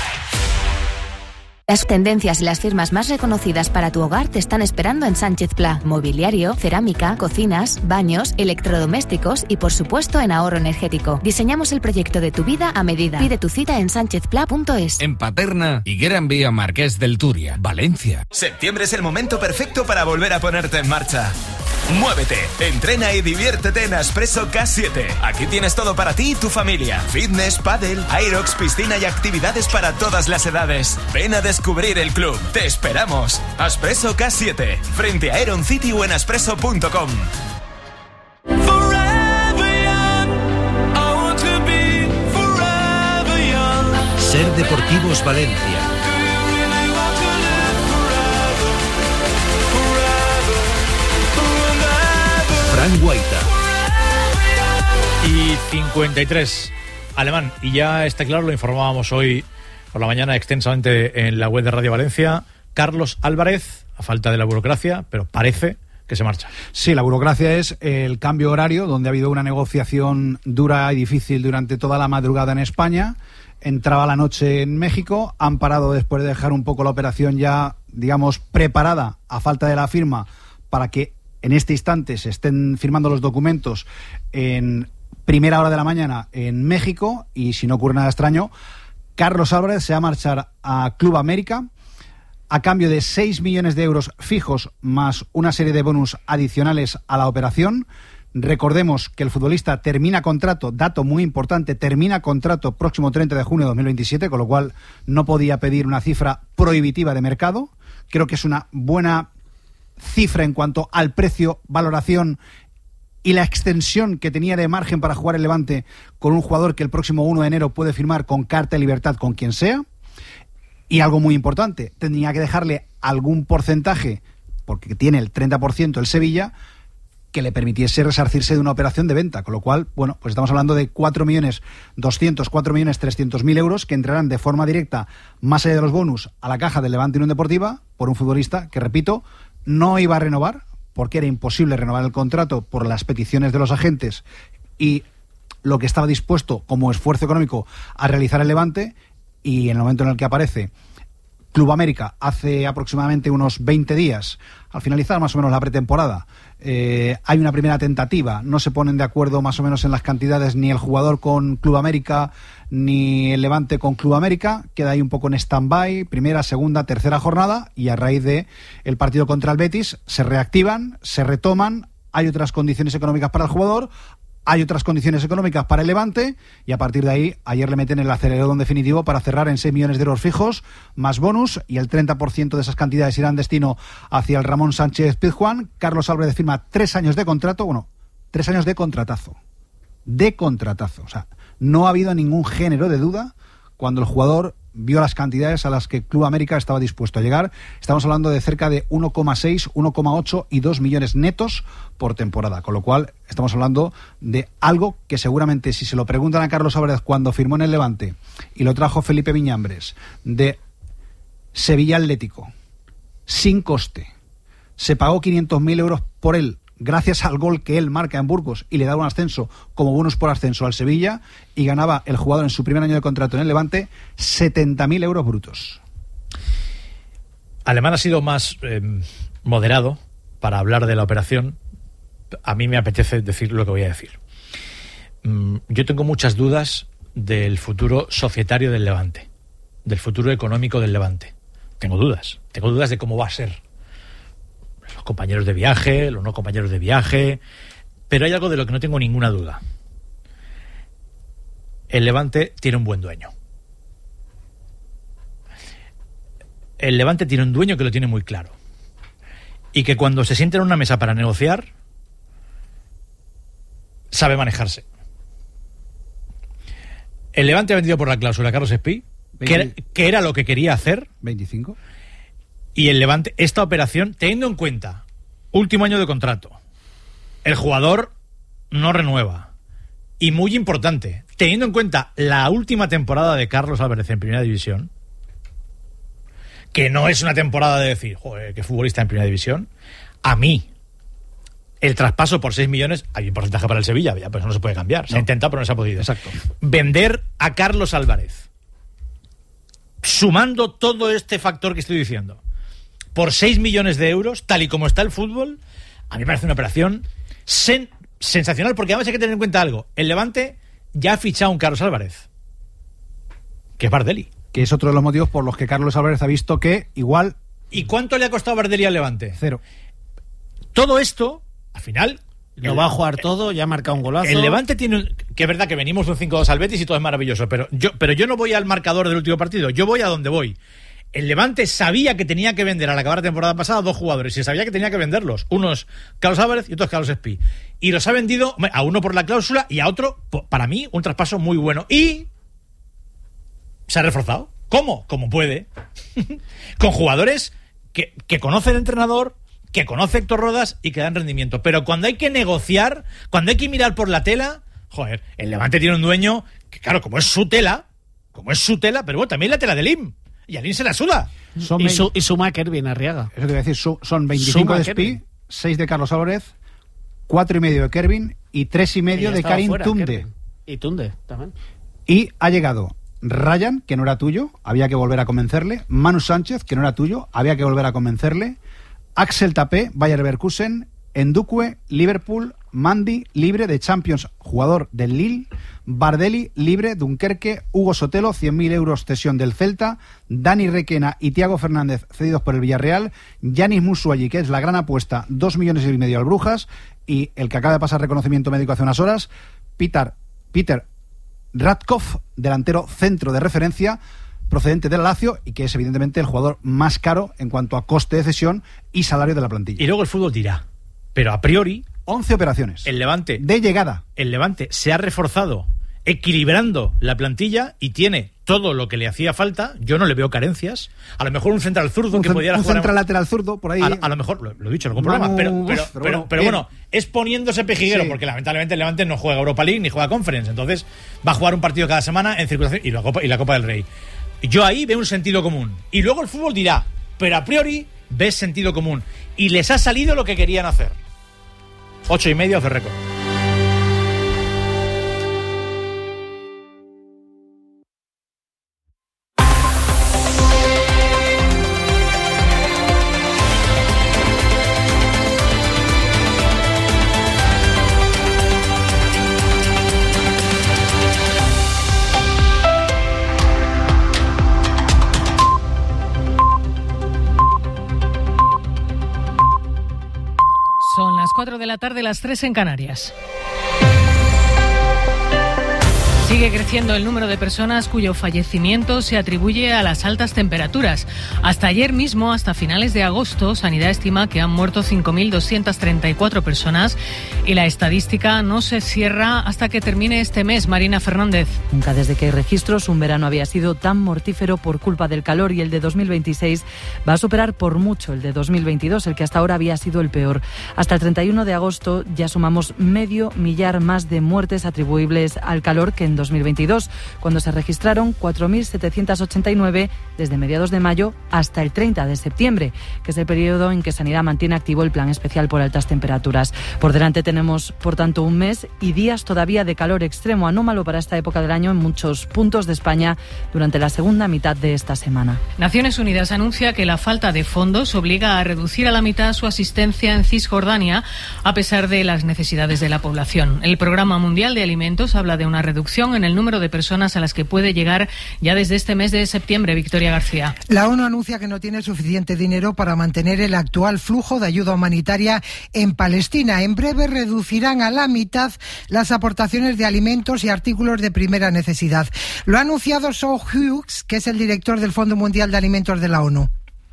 Las tendencias y las firmas más reconocidas para tu hogar te están esperando en Sánchez Pla. Mobiliario, cerámica, cocinas, baños, electrodomésticos y por supuesto en ahorro energético. Diseñamos el proyecto de tu vida a medida. Pide tu cita en sanchezpla.es. En Paterna y Gran Vía Marqués del Turia, Valencia. Septiembre es el momento perfecto para volver a ponerte en marcha. Muévete, entrena y diviértete en Aspresso K7. Aquí tienes todo para ti y tu familia. Fitness, pádel, aerox, piscina y actividades para todas las edades. Ven a descubrir el club. Te esperamos. Aspresso K7, frente a Aeron City o en aspresso.com. Ser Deportivos Valencia. Fran Guaita. Y 53, Alemán. Y ya está claro, lo informábamos hoy por la mañana extensamente en la web de Radio Valencia. Carlos Álvarez, a falta de la burocracia, pero parece que se marcha. Sí, la burocracia es el cambio horario, donde ha habido una negociación dura y difícil durante toda la madrugada en España. Entraba la noche en México, han parado después de dejar un poco la operación ya, digamos, preparada a falta de la firma para que en este instante se estén firmando los documentos en primera hora de la mañana en México. Y si no ocurre nada extraño, Carlos Álvarez se va a marchar a Club América a cambio de 6 millones de euros fijos más una serie de bonus adicionales a la operación. Recordemos que el futbolista termina contrato, dato muy importante, termina contrato próximo 30 de junio de 2027, con lo cual no podía pedir una cifra prohibitiva de mercado. Creo que es una buena cifra en cuanto al precio, valoración y la extensión que tenía de margen para jugar el Levante con un jugador que el próximo 1 de enero puede firmar con carta de libertad con quien sea. Y algo muy importante, tendría que dejarle algún porcentaje, porque tiene el 30% el Sevilla, que le permitiese resarcirse de una operación de venta, con lo cual, bueno, pues estamos hablando de 4.200.000, 4.300.000 euros que entrarán de forma directa, más allá de los bonus, a la caja del Levante Unión Deportiva, por un futbolista que, repito, no iba a renovar, porque era imposible renovar el contrato por las peticiones de los agentes y lo que estaba dispuesto como esfuerzo económico a realizar el Levante. Y en el momento en el que aparece Club América, hace aproximadamente unos 20 días, al finalizar más o menos la pretemporada, hay una primera tentativa, no se ponen de acuerdo más o menos en las cantidades ni el jugador con Club América ni el Levante con Club América, queda ahí un poco en stand-by, primera, segunda, tercera jornada, y a raíz de el partido contra el Betis se reactivan, se retoman, hay otras condiciones económicas para el jugador, hay otras condiciones económicas para el Levante, y a partir de ahí, ayer le meten el acelerador definitivo para cerrar en 6 millones de euros fijos, más bonus, y el 30% de esas cantidades irán destino hacia el Ramón Sánchez Pizjuán. Carlos Álvarez firma 3 años de contrato, bueno, 3 años de contratazo. De contratazo. O sea, no ha habido ningún género de duda cuando el jugador vio las cantidades a las que Club América estaba dispuesto a llegar. Estamos hablando de cerca de 1,6, 1,8 y 2 millones netos por temporada, con lo cual estamos hablando de algo que seguramente, si se lo preguntan a Carlos Álvarez cuando firmó en el Levante y lo trajo Felipe Viñambres de Sevilla Atlético sin coste, se pagó 500.000 euros por él gracias al gol que él marca en Burgos y le da un ascenso como bonus por ascenso al Sevilla, y ganaba el jugador en su primer año de contrato en el Levante 70.000 euros brutos. Alemán ha sido más moderado para hablar de la operación. A mí me apetece decir lo que voy a decir. Yo tengo muchas dudas del futuro societario del Levante, del futuro económico del Levante. Tengo dudas de cómo va a ser. Los compañeros de viaje, los no compañeros de viaje, pero hay algo de lo que no tengo ninguna duda. El Levante tiene un buen dueño. El Levante tiene un dueño que lo tiene muy claro. y que cuando se sienta en una mesa para negociar sabe manejarse. El Levante ha vendido por la cláusula a Carlos Espí, que era lo que quería hacer. 25. Y el Levante, esta operación, teniendo en cuenta último año de contrato, el jugador no renueva, y muy importante, teniendo en cuenta la última temporada de Carlos Álvarez en Primera División, que no es una temporada de decir, joder, qué futbolista en Primera División, a mí el traspaso por 6 millones, hay un porcentaje para el Sevilla, ya, pues no se puede cambiar. Se ha intentado, pero no se ha podido. Exacto. Vender a Carlos Álvarez, sumando todo este factor que estoy diciendo, por 6 millones de euros, tal y como está el fútbol, a mí me parece una operación sensacional, porque además hay que tener en cuenta algo. El Levante ya ha fichado a un Carlos Álvarez, que es Bardelli. Que es otro de los motivos por los que Carlos Álvarez ha visto que igual... ¿Y cuánto le ha costado Bardelli al Levante? 0. Todo esto... Al final, lo va a jugar todo, ya ha marcado un golazo. El Levante tiene... Que es verdad que venimos de un 5-2 al Betis y todo es maravilloso, pero yo no voy al marcador del último partido, yo voy a donde voy. El Levante sabía que tenía que vender al acabar la temporada pasada 2 jugadores, y sabía que tenía que venderlos. Uno es Carlos Álvarez y otro es Carlos Espí. Y los ha vendido a uno por la cláusula y a otro, para mí, un traspaso muy bueno. Y se ha reforzado. ¿Cómo? Como puede. Con jugadores que conoce el entrenador, que conoce Héctor Rodas y que dan rendimiento. Pero cuando hay que negociar, cuando hay que mirar por la tela, joder, el Levante tiene un dueño que, claro, como es su tela, pero bueno, también la tela de Lim. Y a Lim se la suda. Y suma Kervin Arriaga. Eso te voy a decir, son 25 de Espí, 6 de Carlos Álvarez, 4,5 de Kervin y 3,5 de Karim Tunde. Kervin. Y Tunde también. Y ha llegado Ryan, que no era tuyo, había que volver a convencerle. Manu Sánchez, que no era tuyo, había que volver a convencerle. Axel Tapé, Bayer Leverkusen. Ndukwe, Liverpool. Mandy, libre de Champions, jugador del Lille. Bardelli, libre, Dunkerque. Hugo Sotelo, 100.000 euros cesión del Celta. Dani Requena y Thiago Fernández, cedidos por el Villarreal. Yanis Musuayi, que es la gran apuesta, 2,5 millones al Brujas. Y el que acaba de pasar reconocimiento médico hace unas horas, Peter Radkov, delantero centro de referencia, procedente del Lazio, y que es evidentemente el jugador más caro en cuanto a coste de cesión y salario de la plantilla. Y luego el fútbol dirá, pero a priori 11 operaciones el Levante de llegada. El Levante se ha reforzado equilibrando la plantilla y tiene todo lo que le hacía falta. Yo no le veo carencias. A lo mejor un central zurdo que pudiera jugar. Un central lateral zurdo, por ahí. A lo mejor, lo he dicho, algún problema. Pero bueno, es poniéndose pejiguero, sí. Porque lamentablemente el Levante no juega Europa League ni juega Conference. Entonces va a jugar un partido cada semana en circulación y la Copa del Rey. Yo ahí veo un sentido común. Y luego el fútbol dirá, pero a priori ves sentido común. Y les ha salido lo que querían hacer. 8,5 de récord. Son las 4 de la tarde, las 3 en Canarias. Sigue creciendo el número de personas cuyo fallecimiento se atribuye a las altas temperaturas. Hasta ayer mismo, hasta finales de agosto, Sanidad estima que han muerto 5.234 personas y la estadística no se cierra hasta que termine este mes. Marina Fernández. Nunca desde que hay registros un verano había sido tan mortífero por culpa del calor, y el de 2026 va a superar por mucho el de 2022, el que hasta ahora había sido el peor. Hasta el 31 de agosto ya sumamos 500.000 más de muertes atribuibles al calor que en 2022, cuando se registraron 4.789 desde mediados de mayo hasta el 30 de septiembre, que es el periodo en que Sanidad mantiene activo el plan especial por altas temperaturas. Por delante tenemos, por tanto, un mes y días todavía de calor extremo, anómalo para esta época del año en muchos puntos de España durante la segunda mitad de esta semana. Naciones Unidas anuncia que la falta de fondos obliga a reducir a la mitad su asistencia en Cisjordania, a pesar de las necesidades de la población. El Programa Mundial de Alimentos habla de una reducción en el número de personas a las que puede llegar ya desde este mes de septiembre. Victoria García. La ONU anuncia que no tiene suficiente dinero para mantener el actual flujo de ayuda humanitaria en Palestina. En breve reducirán a la mitad las aportaciones de alimentos y artículos de primera necesidad. Lo ha anunciado Shaw Hughes, que es el director del Fondo Mundial de Alimentos de la ONU.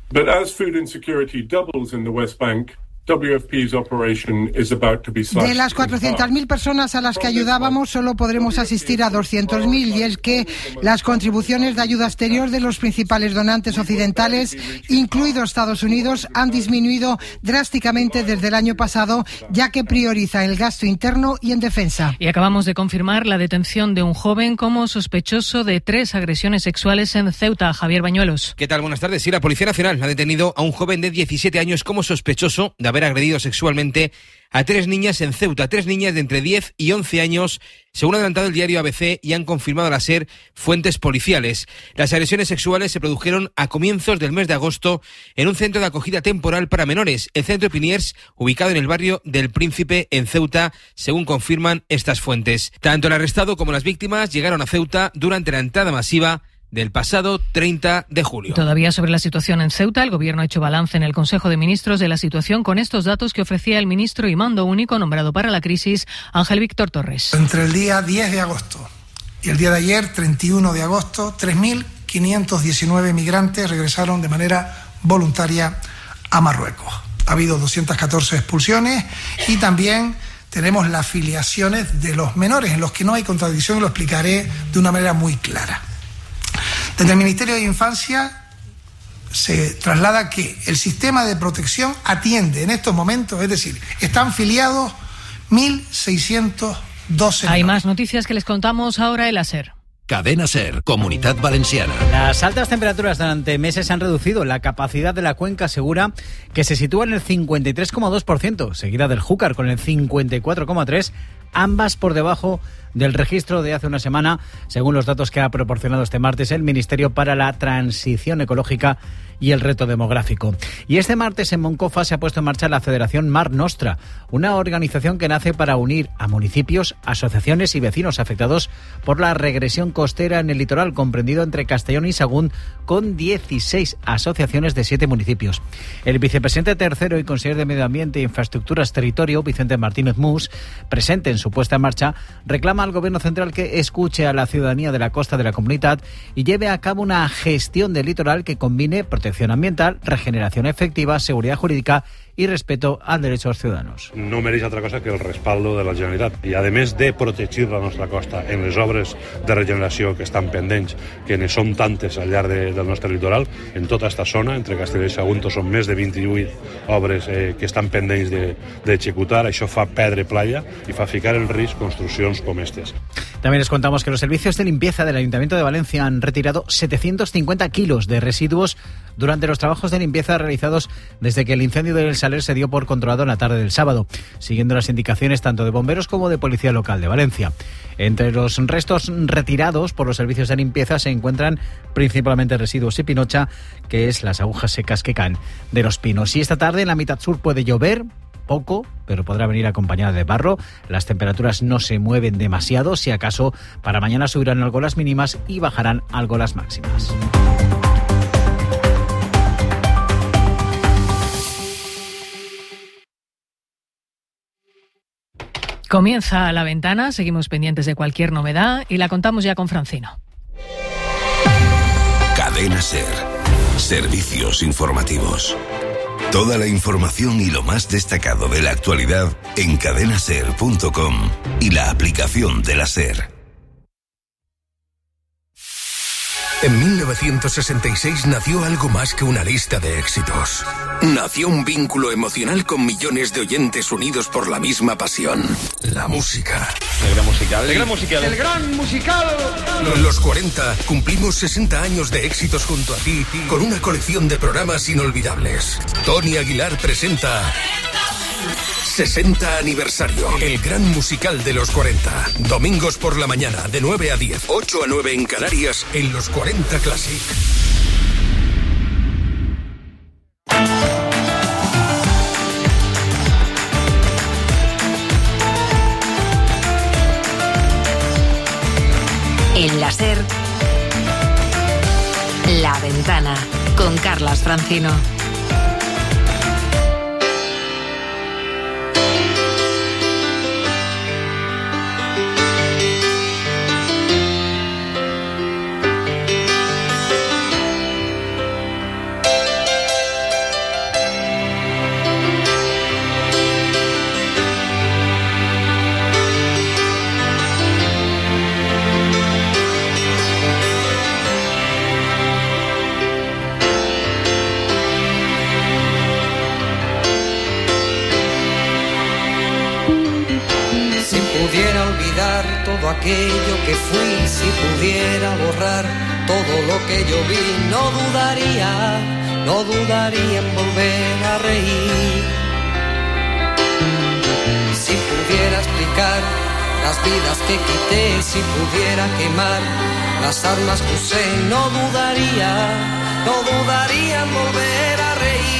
But as food insecurity doubles in the West Bank, WFP's operation is about to be slashed. De las 400.000 personas a las que ayudábamos, solo podremos asistir a 200.000, y es que las contribuciones de ayuda exterior de los principales donantes occidentales, incluido Estados Unidos, han disminuido drásticamente desde el año pasado, ya que prioriza el gasto interno y en defensa. Y acabamos de confirmar la detención de un joven como sospechoso de 3 agresiones sexuales en Ceuta. Javier Bañuelos. ¿Qué tal? Buenas tardes. Sí, la Policía Nacional ha detenido a un joven de 17 años como sospechoso de haber agredido sexualmente a 3 niñas en Ceuta, 3 niñas de entre 10 y 11 años, según ha adelantado el diario ABC y han confirmado a la SER fuentes policiales. Las agresiones sexuales se produjeron a comienzos del mes de agosto en un centro de acogida temporal para menores, el Centro Piniers, ubicado en el barrio del Príncipe en Ceuta, según confirman estas fuentes. Tanto el arrestado como las víctimas llegaron a Ceuta durante la entrada masiva del pasado 30 de julio. Todavía sobre la situación en Ceuta, el Gobierno ha hecho balance en el Consejo de Ministros de la situación con estos datos que ofrecía el ministro y mando único nombrado para la crisis, Ángel Víctor Torres. Entre el día 10 de agosto y el día de ayer, 31 de agosto, 3.519 migrantes regresaron de manera voluntaria a Marruecos. Ha habido 214 expulsiones y también tenemos las filiaciones de los menores, en los que no hay contradicción, y lo explicaré de una manera muy clara. Desde el Ministerio de Infancia se traslada que el sistema de protección atiende en estos momentos, es decir, están filiados 1.612. Hay más noticias que les contamos ahora en la SER. Cadena SER, Comunidad Valenciana. Las altas temperaturas durante meses han reducido la capacidad de la cuenca Segura, que se sitúa en el 53,2%, seguida del Júcar con el 54,3%, ambas por debajo del registro de hace una semana, según los datos que ha proporcionado este martes el Ministerio para la Transición Ecológica y el Reto Demográfico. Y este martes en Moncofa se ha puesto en marcha la Federación Mar Nostra, una organización que nace para unir a municipios, asociaciones y vecinos afectados por la regresión costera en el litoral, comprendido entre Castellón y Sahagún, con 16 asociaciones de 7 municipios. El vicepresidente tercero y consejero de Medio Ambiente e Infraestructuras Territorio, Vicente Martínez Mus, presente en su puesta en marcha, reclama al Gobierno central que escuche a la ciudadanía de la costa de la comunidad y lleve a cabo una gestión del litoral que combine protección ambiental, regeneración efectiva, seguridad jurídica y respeto als drets ciutadans. No mereix altra cosa que el respaldo de la Generalitat. I, a més de protegir la nostra costa en les obres de regeneració que estan pendents, que ne són tantes al llarg del nostre litoral, en tota esta zona, entre Castelló i Sagunto, són més de 28 obres que estan pendents d'executar. Això fa perdre playa i fa ficar en risc construccions com aquestes. También les contamos que los servicios de limpieza del Ayuntamiento de Valencia han retirado 750 kilos de residuos durante los trabajos de limpieza realizados desde que el incendio del Saler se dio por controlado en la tarde del sábado, siguiendo las indicaciones tanto de bomberos como de Policía Local de Valencia. Entre los restos retirados por los servicios de limpieza se encuentran principalmente residuos y pinocha, que es las agujas secas que caen de los pinos. Y esta tarde en la mitad sur puede llover, poco, pero podrá venir acompañada de barro. Las temperaturas no se mueven demasiado, si acaso para mañana subirán algo las mínimas y bajarán algo las máximas. Comienza La Ventana, seguimos pendientes de cualquier novedad y la contamos ya con Francino. Cadena SER. Servicios informativos. Toda la información y lo más destacado de la actualidad en cadenaser.com y la aplicación de la SER. En 1966 nació algo más que una lista de éxitos. Nació un vínculo emocional con millones de oyentes unidos por la misma pasión. La música. El gran musical. El gran musical. El gran musical. Los 40 cumplimos 60 años de éxitos junto a ti con una colección de programas inolvidables. Tony Aguilar presenta 60 aniversario. El gran musical de los 40. Domingos por la mañana de 9 a 10, 8 a 9 en Canarias en los 40 Classic. En la SER, La Ventana, con Carlas Francino. todo aquello que fui, si pudiera borrar todo lo que yo vi, no dudaría en volver a reír. Si pudiera explicar las vidas que quité, si pudiera quemar las armas que usé, no dudaría en volver a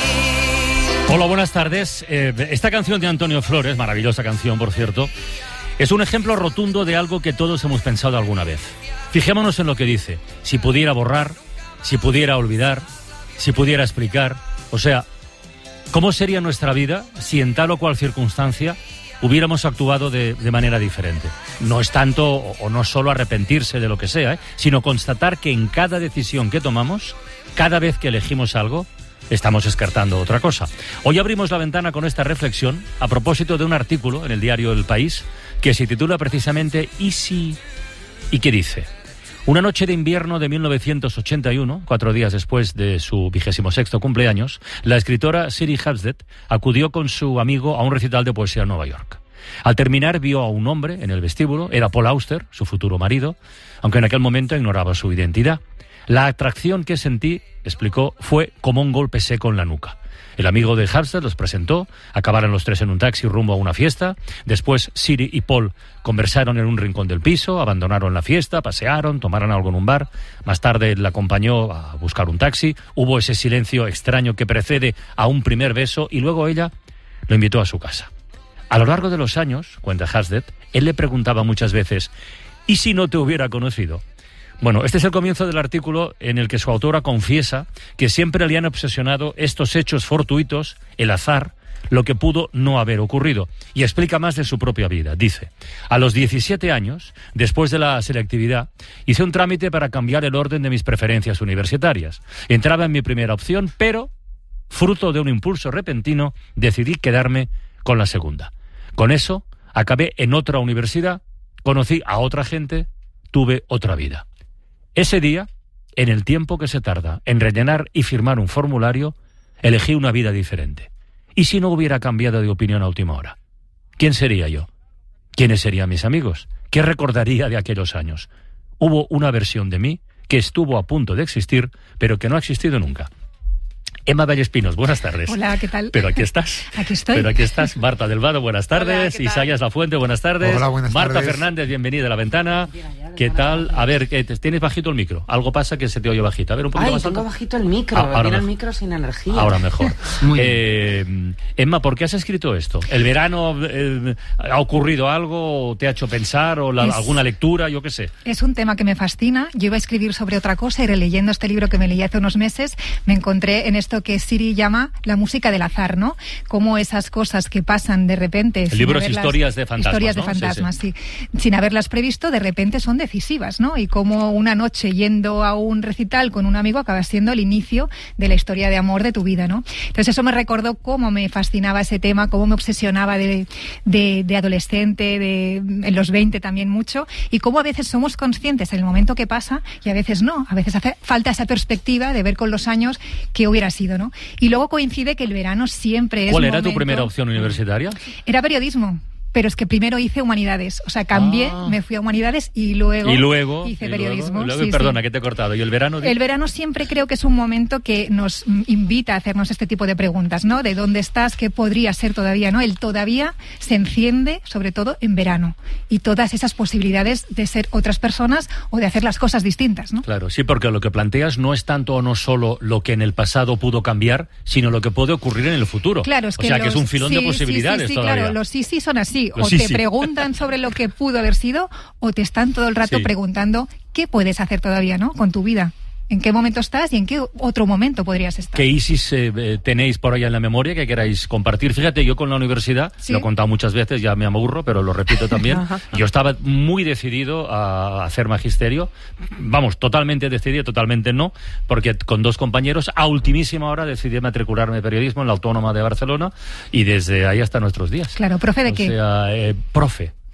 reír. Hola, buenas tardes. Esta canción de Antonio Flores, maravillosa canción, por cierto, es un ejemplo rotundo de algo que todos hemos pensado alguna vez. Fijémonos en lo que dice. Si pudiera borrar, si pudiera olvidar, si pudiera explicar. O sea, ¿cómo sería nuestra vida si en tal o cual circunstancia hubiéramos actuado de manera diferente? No es tanto o no solo arrepentirse de lo que sea, sino constatar que en cada decisión que tomamos, cada vez que elegimos algo, estamos descartando otra cosa. Hoy abrimos la ventana con esta reflexión a propósito de un artículo en el diario El País que se titula precisamente ¿Y si? ¿Y qué dice? Una noche de invierno de 1981, 4 días después de su 26º cumpleaños, la escritora Siri Hapstead acudió con su amigo a un recital de poesía en Nueva York. Al terminar vio a un hombre en el vestíbulo, era Paul Auster, su futuro marido, aunque en aquel momento ignoraba su identidad. La atracción que sentí, explicó, fue como un golpe seco en la nuca. El amigo de Hapstead los presentó, acabaron los tres en un taxi rumbo a una fiesta. Después Siri y Paul conversaron en un rincón del piso, abandonaron la fiesta, pasearon, tomaron algo en un bar. Más tarde la acompañó a buscar un taxi. Hubo ese silencio extraño que precede a un primer beso y luego ella lo invitó a su casa. A lo largo de los años, cuenta Hapstead, él le preguntaba muchas veces, ¿y si no te hubiera conocido? Bueno, este es el comienzo del artículo en el que su autora confiesa que siempre le han obsesionado estos hechos fortuitos, el azar, lo que pudo no haber ocurrido. Y explica más de su propia vida. Dice, a los 17 años, después de la selectividad, hice un trámite para cambiar el orden de mis preferencias universitarias. Entraba en mi primera opción, pero, fruto de un impulso repentino, decidí quedarme con la segunda. Con eso, acabé en otra universidad, conocí a otra gente, tuve otra vida. Ese día, en el tiempo que se tarda en rellenar y firmar un formulario, elegí una vida diferente. ¿Y si no hubiera cambiado de opinión a última hora? ¿Quién sería yo? ¿Quiénes serían mis amigos? ¿Qué recordaría de aquellos años? Hubo una versión de mí que estuvo a punto de existir, pero que no ha existido nunca. Emma Vallespinos, buenas tardes. Hola, ¿qué tal? Pero aquí estás. Aquí estoy. Pero aquí estás. Marta Delvado, buenas tardes. Isaías Lafuente, buenas tardes. Hola, buenas Marta tardes. Fernández, bienvenida a La Ventana. ¿Qué tal? A ver, tienes bajito el micro. Algo pasa que se te oye bajito. A ver, un poquito más alto. Tengo bajito el micro. Viene el micro sin energía. Ahora mejor. Emma, ¿por qué has escrito esto? ¿El verano ha ocurrido algo? ¿O te ha hecho pensar? ¿O alguna lectura? Yo qué sé. Es un tema que me fascina. Yo iba a escribir sobre otra cosa y releyendo este libro que me leí hace unos meses, me encontré en esto que Siri llama la música del azar, ¿no? Como esas cosas que pasan de repente. El libro es Historias de Fantasmas. Historias de Fantasmas, sí. Sin haberlas previsto, de repente son decisivas, ¿no? Y como una noche yendo a un recital con un amigo acaba siendo el inicio de la historia de amor de tu vida, ¿no? Entonces eso me recordó cómo me fascinaba ese tema, cómo me obsesionaba de adolescente, en los 20 también mucho, y cómo a veces somos conscientes en el momento que pasa y a veces no. A veces hace falta esa perspectiva de ver con los años qué hubiera sido, ¿no? Y luego coincide que el verano siempre es ¿Cuál era tu primera opción universitaria? Era periodismo. Pero es que primero hice humanidades, o sea, cambié, me fui a humanidades y luego hice periodismo. Sí, perdona, que te he cortado. ¿Y el verano? El verano siempre creo que es un momento que nos invita a hacernos este tipo de preguntas, ¿no? De dónde estás, qué podría ser todavía, ¿no? El todavía se enciende, sobre todo en verano, y todas esas posibilidades de ser otras personas o de hacer las cosas distintas, ¿no? Claro, sí, porque lo que planteas no es tanto o no solo lo que en el pasado pudo cambiar, sino lo que puede ocurrir en el futuro. Claro, es que que es un filón de posibilidades todavía. Claro, los sí son así. O te preguntan sobre lo que pudo haber sido o te están todo el rato preguntando qué puedes hacer todavía, ¿no? Con tu vida. ¿En qué momento estás y en qué otro momento podrías estar? ¿Qué ISIS tenéis por ahí en la memoria que queráis compartir? Fíjate, yo con la universidad, lo he contado muchas veces, ya me aburro, pero lo repito también. Yo estaba muy decidido a hacer magisterio. Vamos, totalmente decidido, totalmente no, porque con 2 compañeros, a ultimísima hora decidí matricularme de periodismo en la Autónoma de Barcelona y desde ahí hasta nuestros días. Claro, ¿profe de qué? O sea, profe.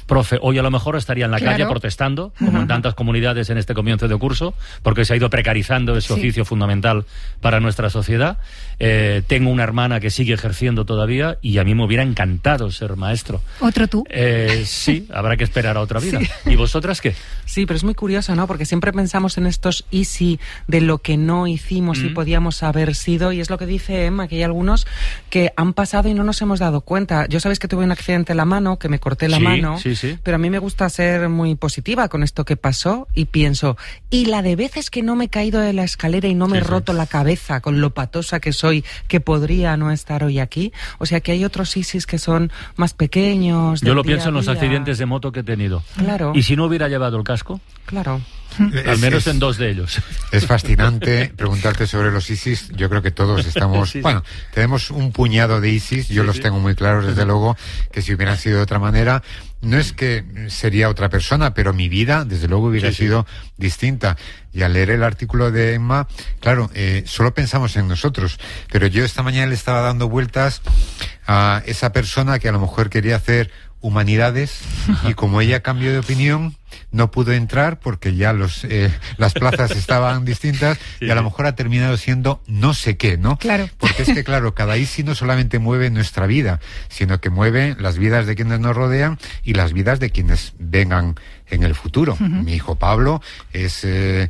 profe, hoy a lo mejor estaría en la calle protestando, como en tantas comunidades en este comienzo de curso, porque se ha ido precarizando ese oficio fundamental para nuestra sociedad. Tengo una hermana que sigue ejerciendo todavía y a mí me hubiera encantado ser maestro. ¿Otro tú? Sí, habrá que esperar a otra vida. Sí. ¿Y vosotras qué? Sí, pero es muy curioso, ¿no? Porque siempre pensamos en estos easy de lo que no hicimos y podíamos haber sido, y es lo que dice Emma, que hay algunos que han pasado y no nos hemos dado cuenta. Yo sabéis que tuve un accidente en la mano, que me corté la mano, pero a mí me gusta ser muy positiva con esto que pasó y pienso, y la de veces que no me he caído de la escalera y no me he roto la cabeza con lo patosa que soy, que podría no estar hoy aquí. O sea que hay otros ISIS que son más pequeños. Yo lo pienso en los accidentes de moto que he tenido. Claro. ¿Y si no hubiera llevado el casco? Claro. Al menos en 2 de ellos. Es fascinante preguntarte sobre los ISIS. Yo creo que todos estamos... Bueno, tenemos un puñado de ISIS. Yo los tengo muy claros, desde luego, que si hubieran sido de otra manera... No es que sería otra persona, pero mi vida, desde luego, hubiera sido distinta. Y al leer el artículo de Emma, claro, solo pensamos en nosotros. Pero yo esta mañana le estaba dando vueltas a esa persona que a lo mejor quería hacer humanidades y como ella cambió de opinión, no pudo entrar porque ya las plazas estaban distintas y a lo mejor ha terminado siendo no sé qué, ¿no? Claro. Porque es que, claro, cada ISI no solamente mueve nuestra vida, sino que mueve las vidas de quienes nos rodean y las vidas de quienes vengan en el futuro. Mi hijo Pablo es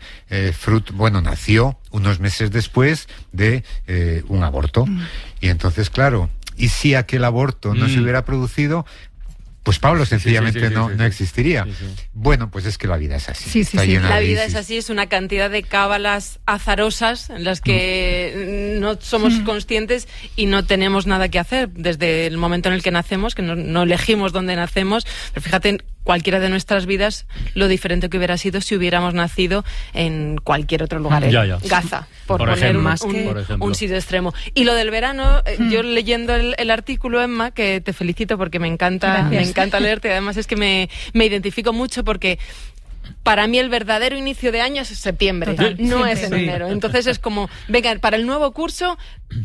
nació unos meses después de un aborto. Y entonces, claro, ¿y si aquel aborto no se hubiera producido? Pues Pablo sencillamente no existiría. Bueno, pues es que la vida es así. La vida es así, es una cantidad de cábalas azarosas en las que no somos conscientes y no tenemos nada que hacer desde el momento en el que nacemos, que no elegimos dónde nacemos, pero fíjate, cualquiera de nuestras vidas, lo diferente que hubiera sido si hubiéramos nacido en cualquier otro lugar, Gaza, por poner un sitio extremo. Y lo del verano, yo leyendo el artículo, Emma, que te felicito porque me encanta leerte, además es que me identifico mucho porque para mí el verdadero inicio de año es septiembre, no es en enero. Entonces es como, venga, para el nuevo curso,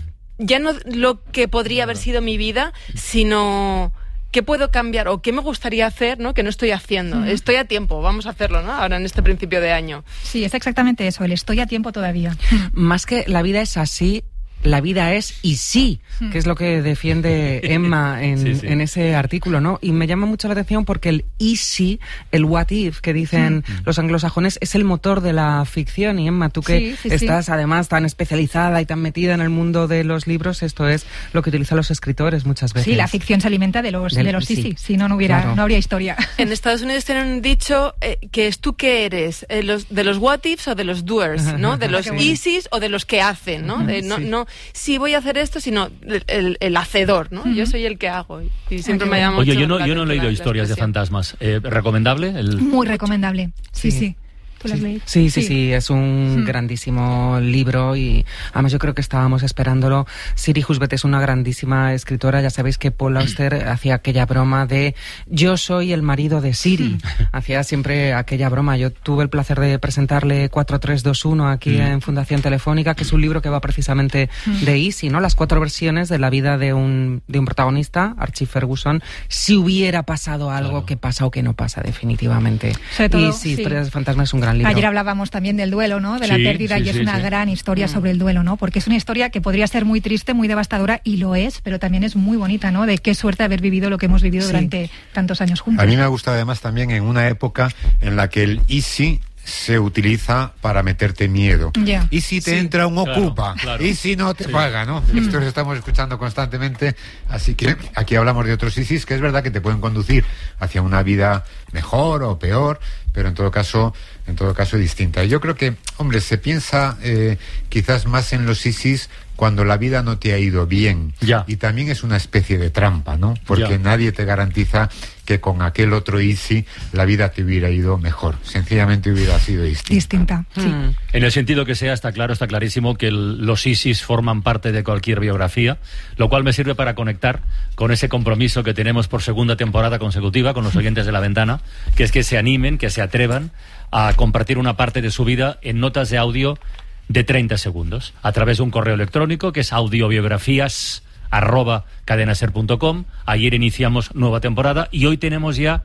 ya no lo que podría haber sido mi vida, sino... ¿Qué puedo cambiar o qué me gustaría hacer, ¿no? Que no estoy haciendo? Estoy a tiempo, vamos a hacerlo, ¿no? Ahora en este principio de año. Sí, es exactamente eso, el estoy a tiempo todavía. Más que la vida es así, la vida es y sí, que es lo que defiende Emma en ese artículo, ¿no? Y me llama mucho la atención porque el easy, el what if que dicen los anglosajones, es el motor de la ficción. Y Emma, tú que estás además tan especializada y tan metida en el mundo de los libros, esto es lo que utilizan los escritores muchas veces. Sí, la ficción se alimenta de los easy, si no habría historia. En Estados Unidos tienen un dicho que es tú qué eres, de los what ifs o de los doers, ¿no? De los easys o de los que hacen, ¿no? No si voy a hacer esto, sino el hacedor, ¿no? Yo soy el que hago y siempre me llama mucho. Oye, yo no he leído historias de fantasmas. ¿Recomendable? Muy recomendable, sí. ¿Tú lo has leído? Sí, es un grandísimo libro y además yo creo que estábamos esperándolo. Siri Husbeth es una grandísima escritora. Ya sabéis que Paul Auster hacía aquella broma de yo soy el marido de Siri. Hacía siempre aquella broma. Yo tuve el placer de presentarle 4321 aquí en Fundación Telefónica, que es un libro que va precisamente de Easy, ¿no? Las 4 versiones de la vida de un protagonista, Archie Ferguson, si hubiera pasado algo que pasa o que no pasa definitivamente. Todo, y sí, Historias de Fantasmas es un gran libro. Ayer hablábamos también del duelo, ¿no? De la pérdida y es una gran historia sobre el duelo, ¿no? Porque es una historia que podría ser muy triste, muy devastadora y lo es, pero también es muy bonita, ¿no? De qué suerte haber vivido lo que hemos vivido durante tantos años juntos. A mí me ha gustado además también en una época en la que el easy se utiliza para meterte miedo. Y si te entra un ocupa, y si no te paga, ¿no? Esto lo estamos escuchando constantemente, así que aquí hablamos de otros ISIS que es verdad que te pueden conducir hacia una vida mejor o peor, pero en todo caso distinta. Y yo creo que, hombre, se piensa quizás más en los ISIS cuando la vida no te ha ido bien. Y también es una especie de trampa, ¿no? Porque nadie te garantiza que con aquel otro ISI la vida te hubiera ido mejor. Sencillamente hubiera sido distinta. En el sentido que sea, está clarísimo que los ISIS forman parte de cualquier biografía, lo cual me sirve para conectar con ese compromiso que tenemos por segunda temporada consecutiva con los oyentes de La Ventana, que es que se animen, que se atrevan a compartir una parte de su vida en notas de audio de 30 segundos, a través de un correo electrónico que es audiobiografías@cadenaser.com. Ayer iniciamos nueva temporada y hoy tenemos ya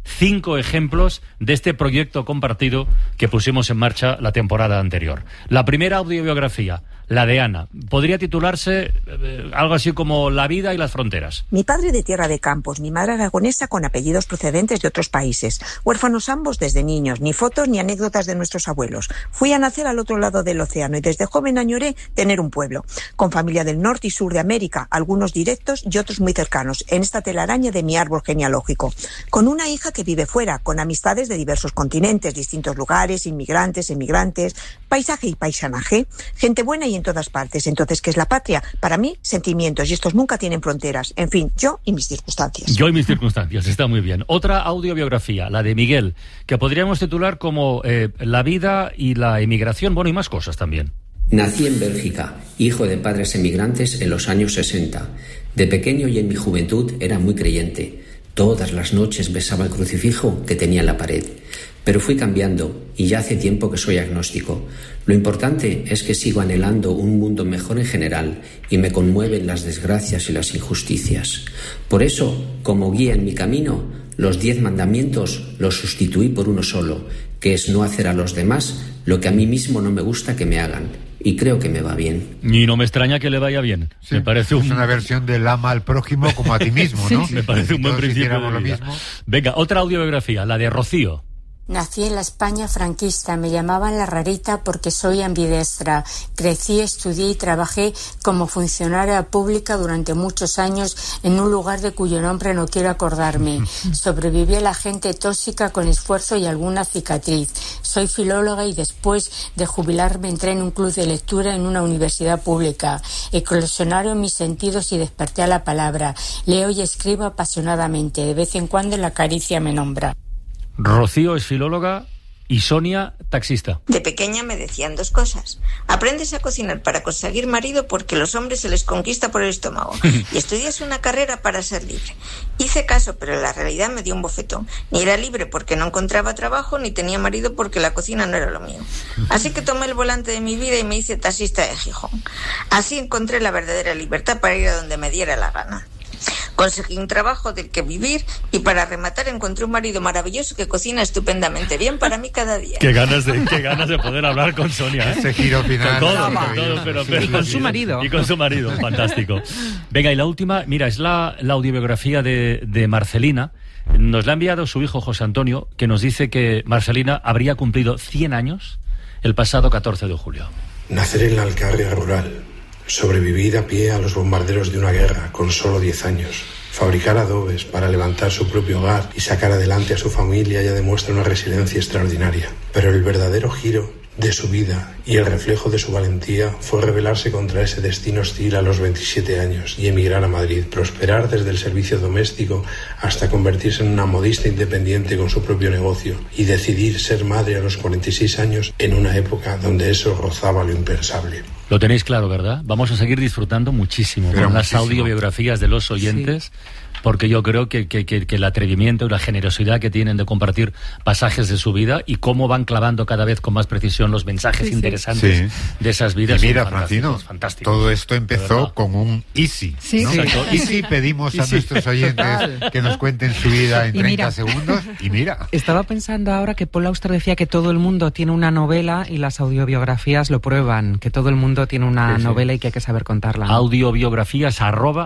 5 ejemplos de este proyecto compartido que pusimos en marcha la temporada anterior. La primera audiobiografía, la de Ana, podría titularse algo así como La vida y las fronteras. Mi padre de tierra de campos, mi madre aragonesa con apellidos procedentes de otros países. Huérfanos ambos desde niños, ni fotos ni anécdotas de nuestros abuelos. Fui a nacer al otro lado del océano y desde joven añoré tener un pueblo, con familia del norte y sur de América, algunos directos y otros muy cercanos, en esta telaraña de mi árbol genealógico. Con una hija que vive fuera, con amistades de diversos continentes, distintos lugares, inmigrantes, emigrantes, paisaje y paisanaje, gente buena y en todas partes. Entonces, ¿qué es la patria? Para mí, sentimientos, y estos nunca tienen fronteras. En fin, yo y mis circunstancias. Yo y mis circunstancias, está muy bien. Otra audiobiografía, la de Miguel, que podríamos titular como La vida y la emigración, bueno, y más cosas también. Nací en Bélgica, hijo de padres emigrantes en los años 60. De pequeño y en mi juventud era muy creyente. Todas las noches besaba el crucifijo que tenía en la pared. Pero fui cambiando y ya hace tiempo que soy agnóstico. Lo importante es que sigo anhelando un mundo mejor en general y me conmueven las desgracias y las injusticias. Por eso, como guía en mi camino, los 10 mandamientos los sustituí por uno solo, que es no hacer a los demás lo que a mí mismo no me gusta que me hagan. Y creo que me va bien. Y no me extraña que le vaya bien. Sí, me parece es una versión del ama al prójimo como a ti mismo, ¿no? Sí, me parece un buen principio de vida. Venga, otra audiobiografía, la de Rocío. Nací en la España franquista, me llamaban la rarita porque soy ambidestra. Crecí, estudié y trabajé como funcionaria pública durante muchos años en un lugar de cuyo nombre no quiero acordarme. Sobreviví a la gente tóxica con esfuerzo y alguna cicatriz. Soy filóloga y después de jubilarme entré en un club de lectura en una universidad pública. Eclosionaron mis sentidos y desperté a la palabra. Leo y escribo apasionadamente. De vez en cuando la caricia me nombra. Rocío es filóloga y Sonia, taxista. De pequeña me decían 2 cosas. Aprendes a cocinar para conseguir marido porque los hombres se les conquista por el estómago. Y estudias una carrera para ser libre. Hice caso, pero la realidad me dio un bofetón. Ni era libre porque no encontraba trabajo, ni tenía marido porque la cocina no era lo mío. Así que tomé el volante de mi vida y me hice taxista de Gijón. Así encontré la verdadera libertad para ir a donde me diera la gana. Conseguí un trabajo del que vivir y para rematar encontré un marido maravilloso que cocina estupendamente bien para mí cada día. Qué ganas de poder hablar con Sonia, ¿eh? Ese giro final. Con todo, pero y con su marido. Y con su marido, fantástico. Venga, y la última, mira, es la audiobiografía de Marcelina. Nos la ha enviado su hijo José Antonio, que nos dice que Marcelina habría cumplido 100 años el pasado 14 de julio. Nacer en la Alcarria rural. Sobrevivir a pie a los bombarderos de una guerra con solo 10 años. Fabricar adobes para levantar su propio hogar y sacar adelante a su familia ya demuestra una resiliencia extraordinaria. Pero el verdadero giro de su vida y el reflejo de su valentía fue rebelarse contra ese destino hostil a los 27 años y emigrar a Madrid, prosperar desde el servicio doméstico hasta convertirse en una modista independiente con su propio negocio y decidir ser madre a los 46 años en una época donde eso rozaba lo impensable. Lo tenéis claro, ¿verdad? Vamos a seguir disfrutando muchísimo con las audiobiografías de los oyentes. Sí. Porque yo creo que el atrevimiento y la generosidad que tienen de compartir pasajes de su vida y cómo van clavando cada vez con más precisión los mensajes interesantes de esas vidas. Y mira, Francino, todo esto empezó con un Easy, ¿no? Easy pedimos a nuestros oyentes que nos cuenten su vida en 30 segundos y mira. Estaba pensando ahora que Paul Auster decía que todo el mundo tiene una novela y las audiobiografías lo prueban, que todo el mundo tiene una novela y que hay que saber contarla, ¿no? Audiobiografías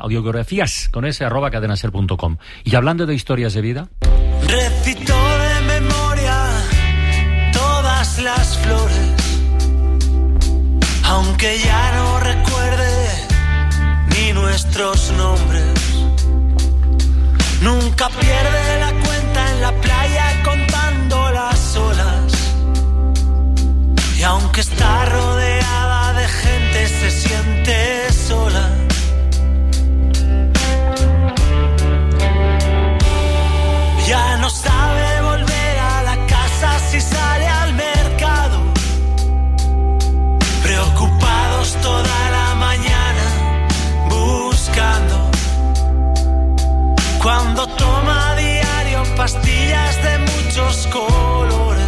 con ese @cadenaser.com. Y hablando de historias de vida, recito de memoria todas las flores, aunque ya no recuerde ni nuestros nombres. Nunca pierde la cuenta en la playa contando las olas, y aunque está rodeada de gente se siente sola. Ya no sabe volver a la casa si sale al mercado, preocupados toda la mañana buscando. Cuando toma a diario pastillas de muchos colores,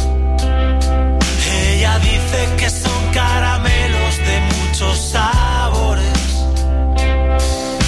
ella dice que son caramelos de muchos sabores.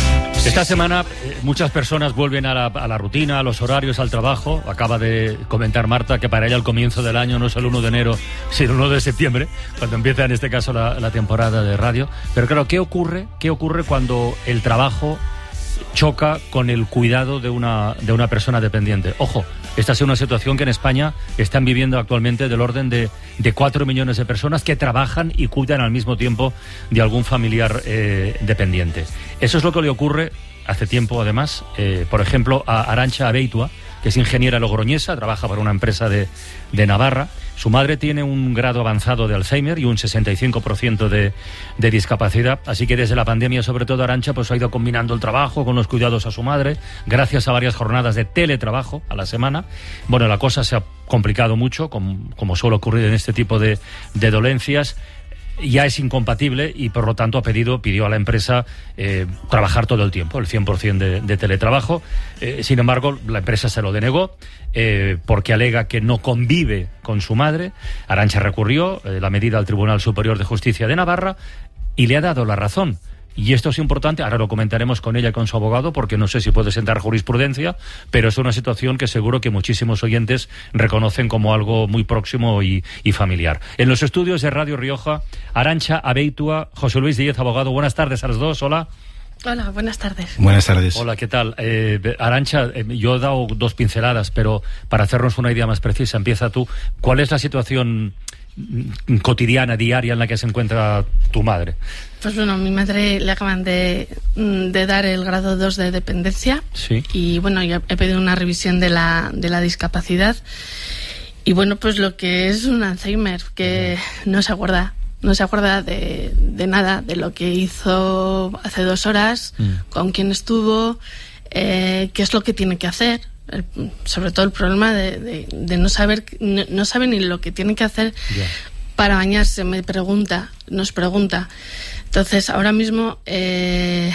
Esta semana muchas personas vuelven a la rutina, a los horarios, al trabajo. Acaba de comentar Marta que para ella el comienzo del año no es el 1 de enero, sino el 1 de septiembre, cuando empieza en este caso la temporada de radio. Pero claro, ¿qué ocurre cuando el trabajo choca con el cuidado de una persona dependiente? Ojo, esta es una situación que en España están viviendo actualmente del orden de 4 millones de personas que trabajan y cuidan al mismo tiempo de algún familiar dependiente. Eso es lo que le ocurre hace tiempo, además, por ejemplo, a Arantxa Abeitua, que es ingeniera logroñesa, trabaja para una empresa de Navarra. Su madre tiene un grado avanzado de Alzheimer y un 65% de discapacidad, así que desde la pandemia, sobre todo, Arantxa pues ha ido combinando el trabajo con los cuidados a su madre, gracias a varias jornadas de teletrabajo a la semana. Bueno, la cosa se ha complicado mucho, como suele ocurrir en este tipo de dolencias. Ya es incompatible y por lo tanto pidió a la empresa trabajar todo el tiempo, el 100% de teletrabajo. Sin embargo, la empresa se lo denegó porque alega que no convive con su madre. Arantxa recurrió la medida al Tribunal Superior de Justicia de Navarra y le ha dado la razón. Y esto es importante, ahora lo comentaremos con ella y con su abogado, porque no sé si puede sentar jurisprudencia, pero es una situación que seguro que muchísimos oyentes reconocen como algo muy próximo y familiar. En los estudios de Radio Rioja, Arantxa Abeitua, José Luis Díez, abogado. Buenas tardes a los dos, hola. Hola, buenas tardes. Buenas tardes. Hola, ¿qué tal? Arantxa, yo he dado 2 pinceladas, pero para hacernos una idea más precisa, empieza tú. ¿Cuál es la situación cotidiana, diaria, en la que se encuentra tu madre? Pues bueno, a mi madre le acaban de dar el grado 2 de dependencia. Sí. Y bueno, ya he pedido una revisión de la discapacidad. Y bueno, pues lo que es un Alzheimer, que no se acuerda de nada, de lo que hizo hace 2 horas, con quién estuvo, qué es lo que tiene que hacer. Sobre todo el problema de no saber, no sabe ni lo que tiene que hacer para bañarse, nos pregunta. Entonces, ahora mismo hay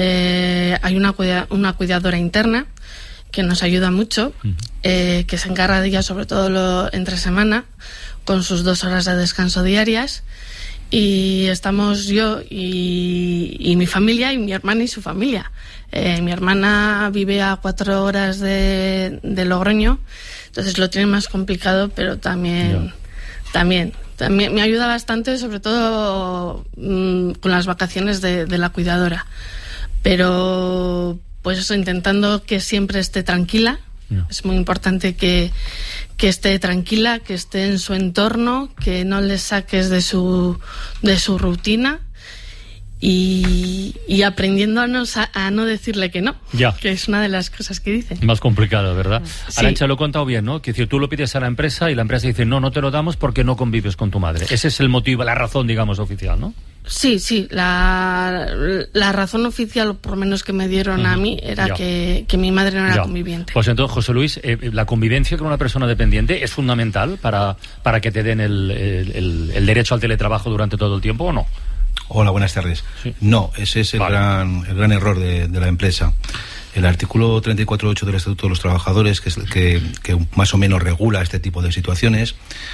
una cuidadora interna que nos ayuda mucho, que se encarga de ella sobre todo entre semana, con sus 2 horas de descanso diarias. Y estamos yo y mi familia, y mi hermana y su familia. Mi hermana vive a 4 horas de Logroño, entonces lo tiene más complicado, pero también me ayuda bastante, sobre todo con las vacaciones de la cuidadora. Pero pues eso, intentando que siempre esté tranquila. Es muy importante que esté tranquila, que esté en su entorno, que no le saques de su rutina. Y aprendiendo a no decirle que no, que es una de las cosas que dice. Más complicado, ¿verdad? Sí. Arantxa, lo he contado bien, ¿no? Que si tú lo pides a la empresa y la empresa dice no te lo damos porque no convives con tu madre. Ese es el motivo, la razón, digamos, oficial, ¿no? Sí, la razón oficial, por lo menos que me dieron a mí, era que mi madre no era conviviente. Pues entonces, José Luis, la convivencia con una persona dependiente es fundamental para que te den el derecho al teletrabajo durante todo el tiempo, ¿o no? Hola, buenas tardes. Sí. No, ese es el gran error de la empresa. El artículo 34.8 del Estatuto de los Trabajadores, que más o menos regula este tipo de situaciones,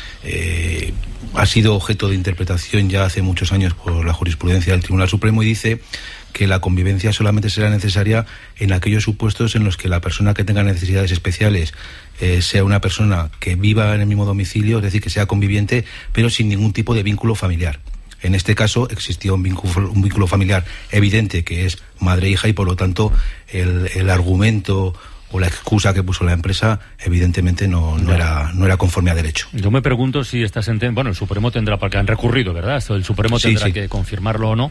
ha sido objeto de interpretación ya hace muchos años por la jurisprudencia del Tribunal Supremo, y dice que la convivencia solamente será necesaria en aquellos supuestos en los que la persona que tenga necesidades especiales sea una persona que viva en el mismo domicilio, es decir, que sea conviviente, pero sin ningún tipo de vínculo familiar. En este caso existía un vínculo familiar evidente, que es madre-hija, y por lo tanto el argumento o la excusa que puso la empresa evidentemente no era conforme a derecho. Yo me pregunto si esta sentencia, bueno, el Supremo tendrá, porque han recurrido, ¿verdad? El Supremo tendrá que confirmarlo o no.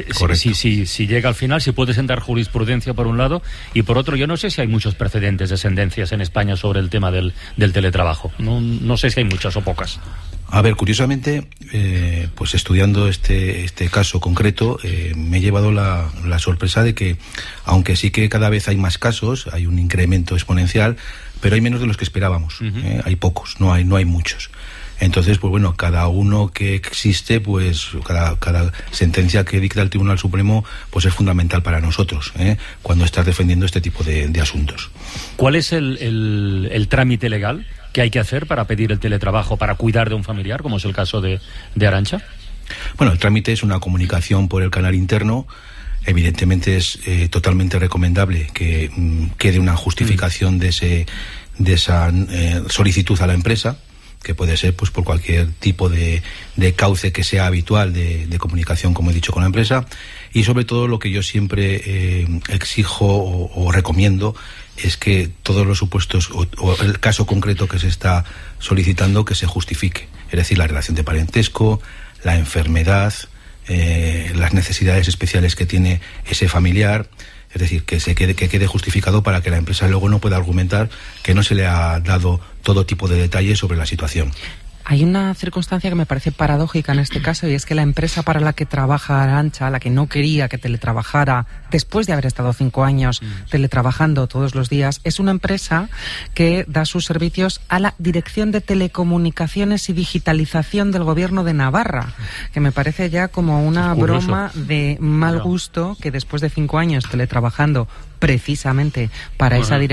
Si llega al final, si puede sentar jurisprudencia por un lado, y por otro, yo no sé si hay muchos precedentes de sentencias en España sobre el tema del teletrabajo. No sé si hay muchas o pocas. A ver, curiosamente, pues estudiando este caso concreto, me he llevado la sorpresa de que, aunque sí que cada vez hay más casos, hay un incremento exponencial, pero hay menos de los que esperábamos. Hay pocos, no hay muchos. Entonces, pues bueno, cada uno que existe, pues cada sentencia que dicta el Tribunal Supremo, pues es fundamental para nosotros, cuando estás defendiendo este tipo de asuntos. ¿Cuál es el trámite legal que hay que hacer para pedir el teletrabajo, para cuidar de un familiar, como es el caso de Arantxa? Bueno, el trámite es una comunicación por el canal interno Evidentemente es totalmente recomendable que quede una justificación de esa solicitud a la empresa, que puede ser pues por cualquier tipo de cauce que sea habitual de comunicación, como he dicho, con la empresa. Y sobre todo lo que yo siempre exijo o recomiendo es que todos los supuestos o el caso concreto que se está solicitando, que se justifique. Es decir, la relación de parentesco, la enfermedad, las necesidades especiales que tiene ese familiar. Es decir, que quede justificado para que la empresa luego no pueda argumentar que no se le ha dado todo tipo de detalles sobre la situación. Hay una circunstancia que me parece paradójica en este caso, y es que la empresa para la que trabaja Arantxa, la que no quería que teletrabajara después de haber estado 5 años teletrabajando todos los días, es una empresa que da sus servicios a la Dirección de Telecomunicaciones y Digitalización del Gobierno de Navarra, que me parece ya como una broma de mal gusto que después de 5 años teletrabajando precisamente para esa dirección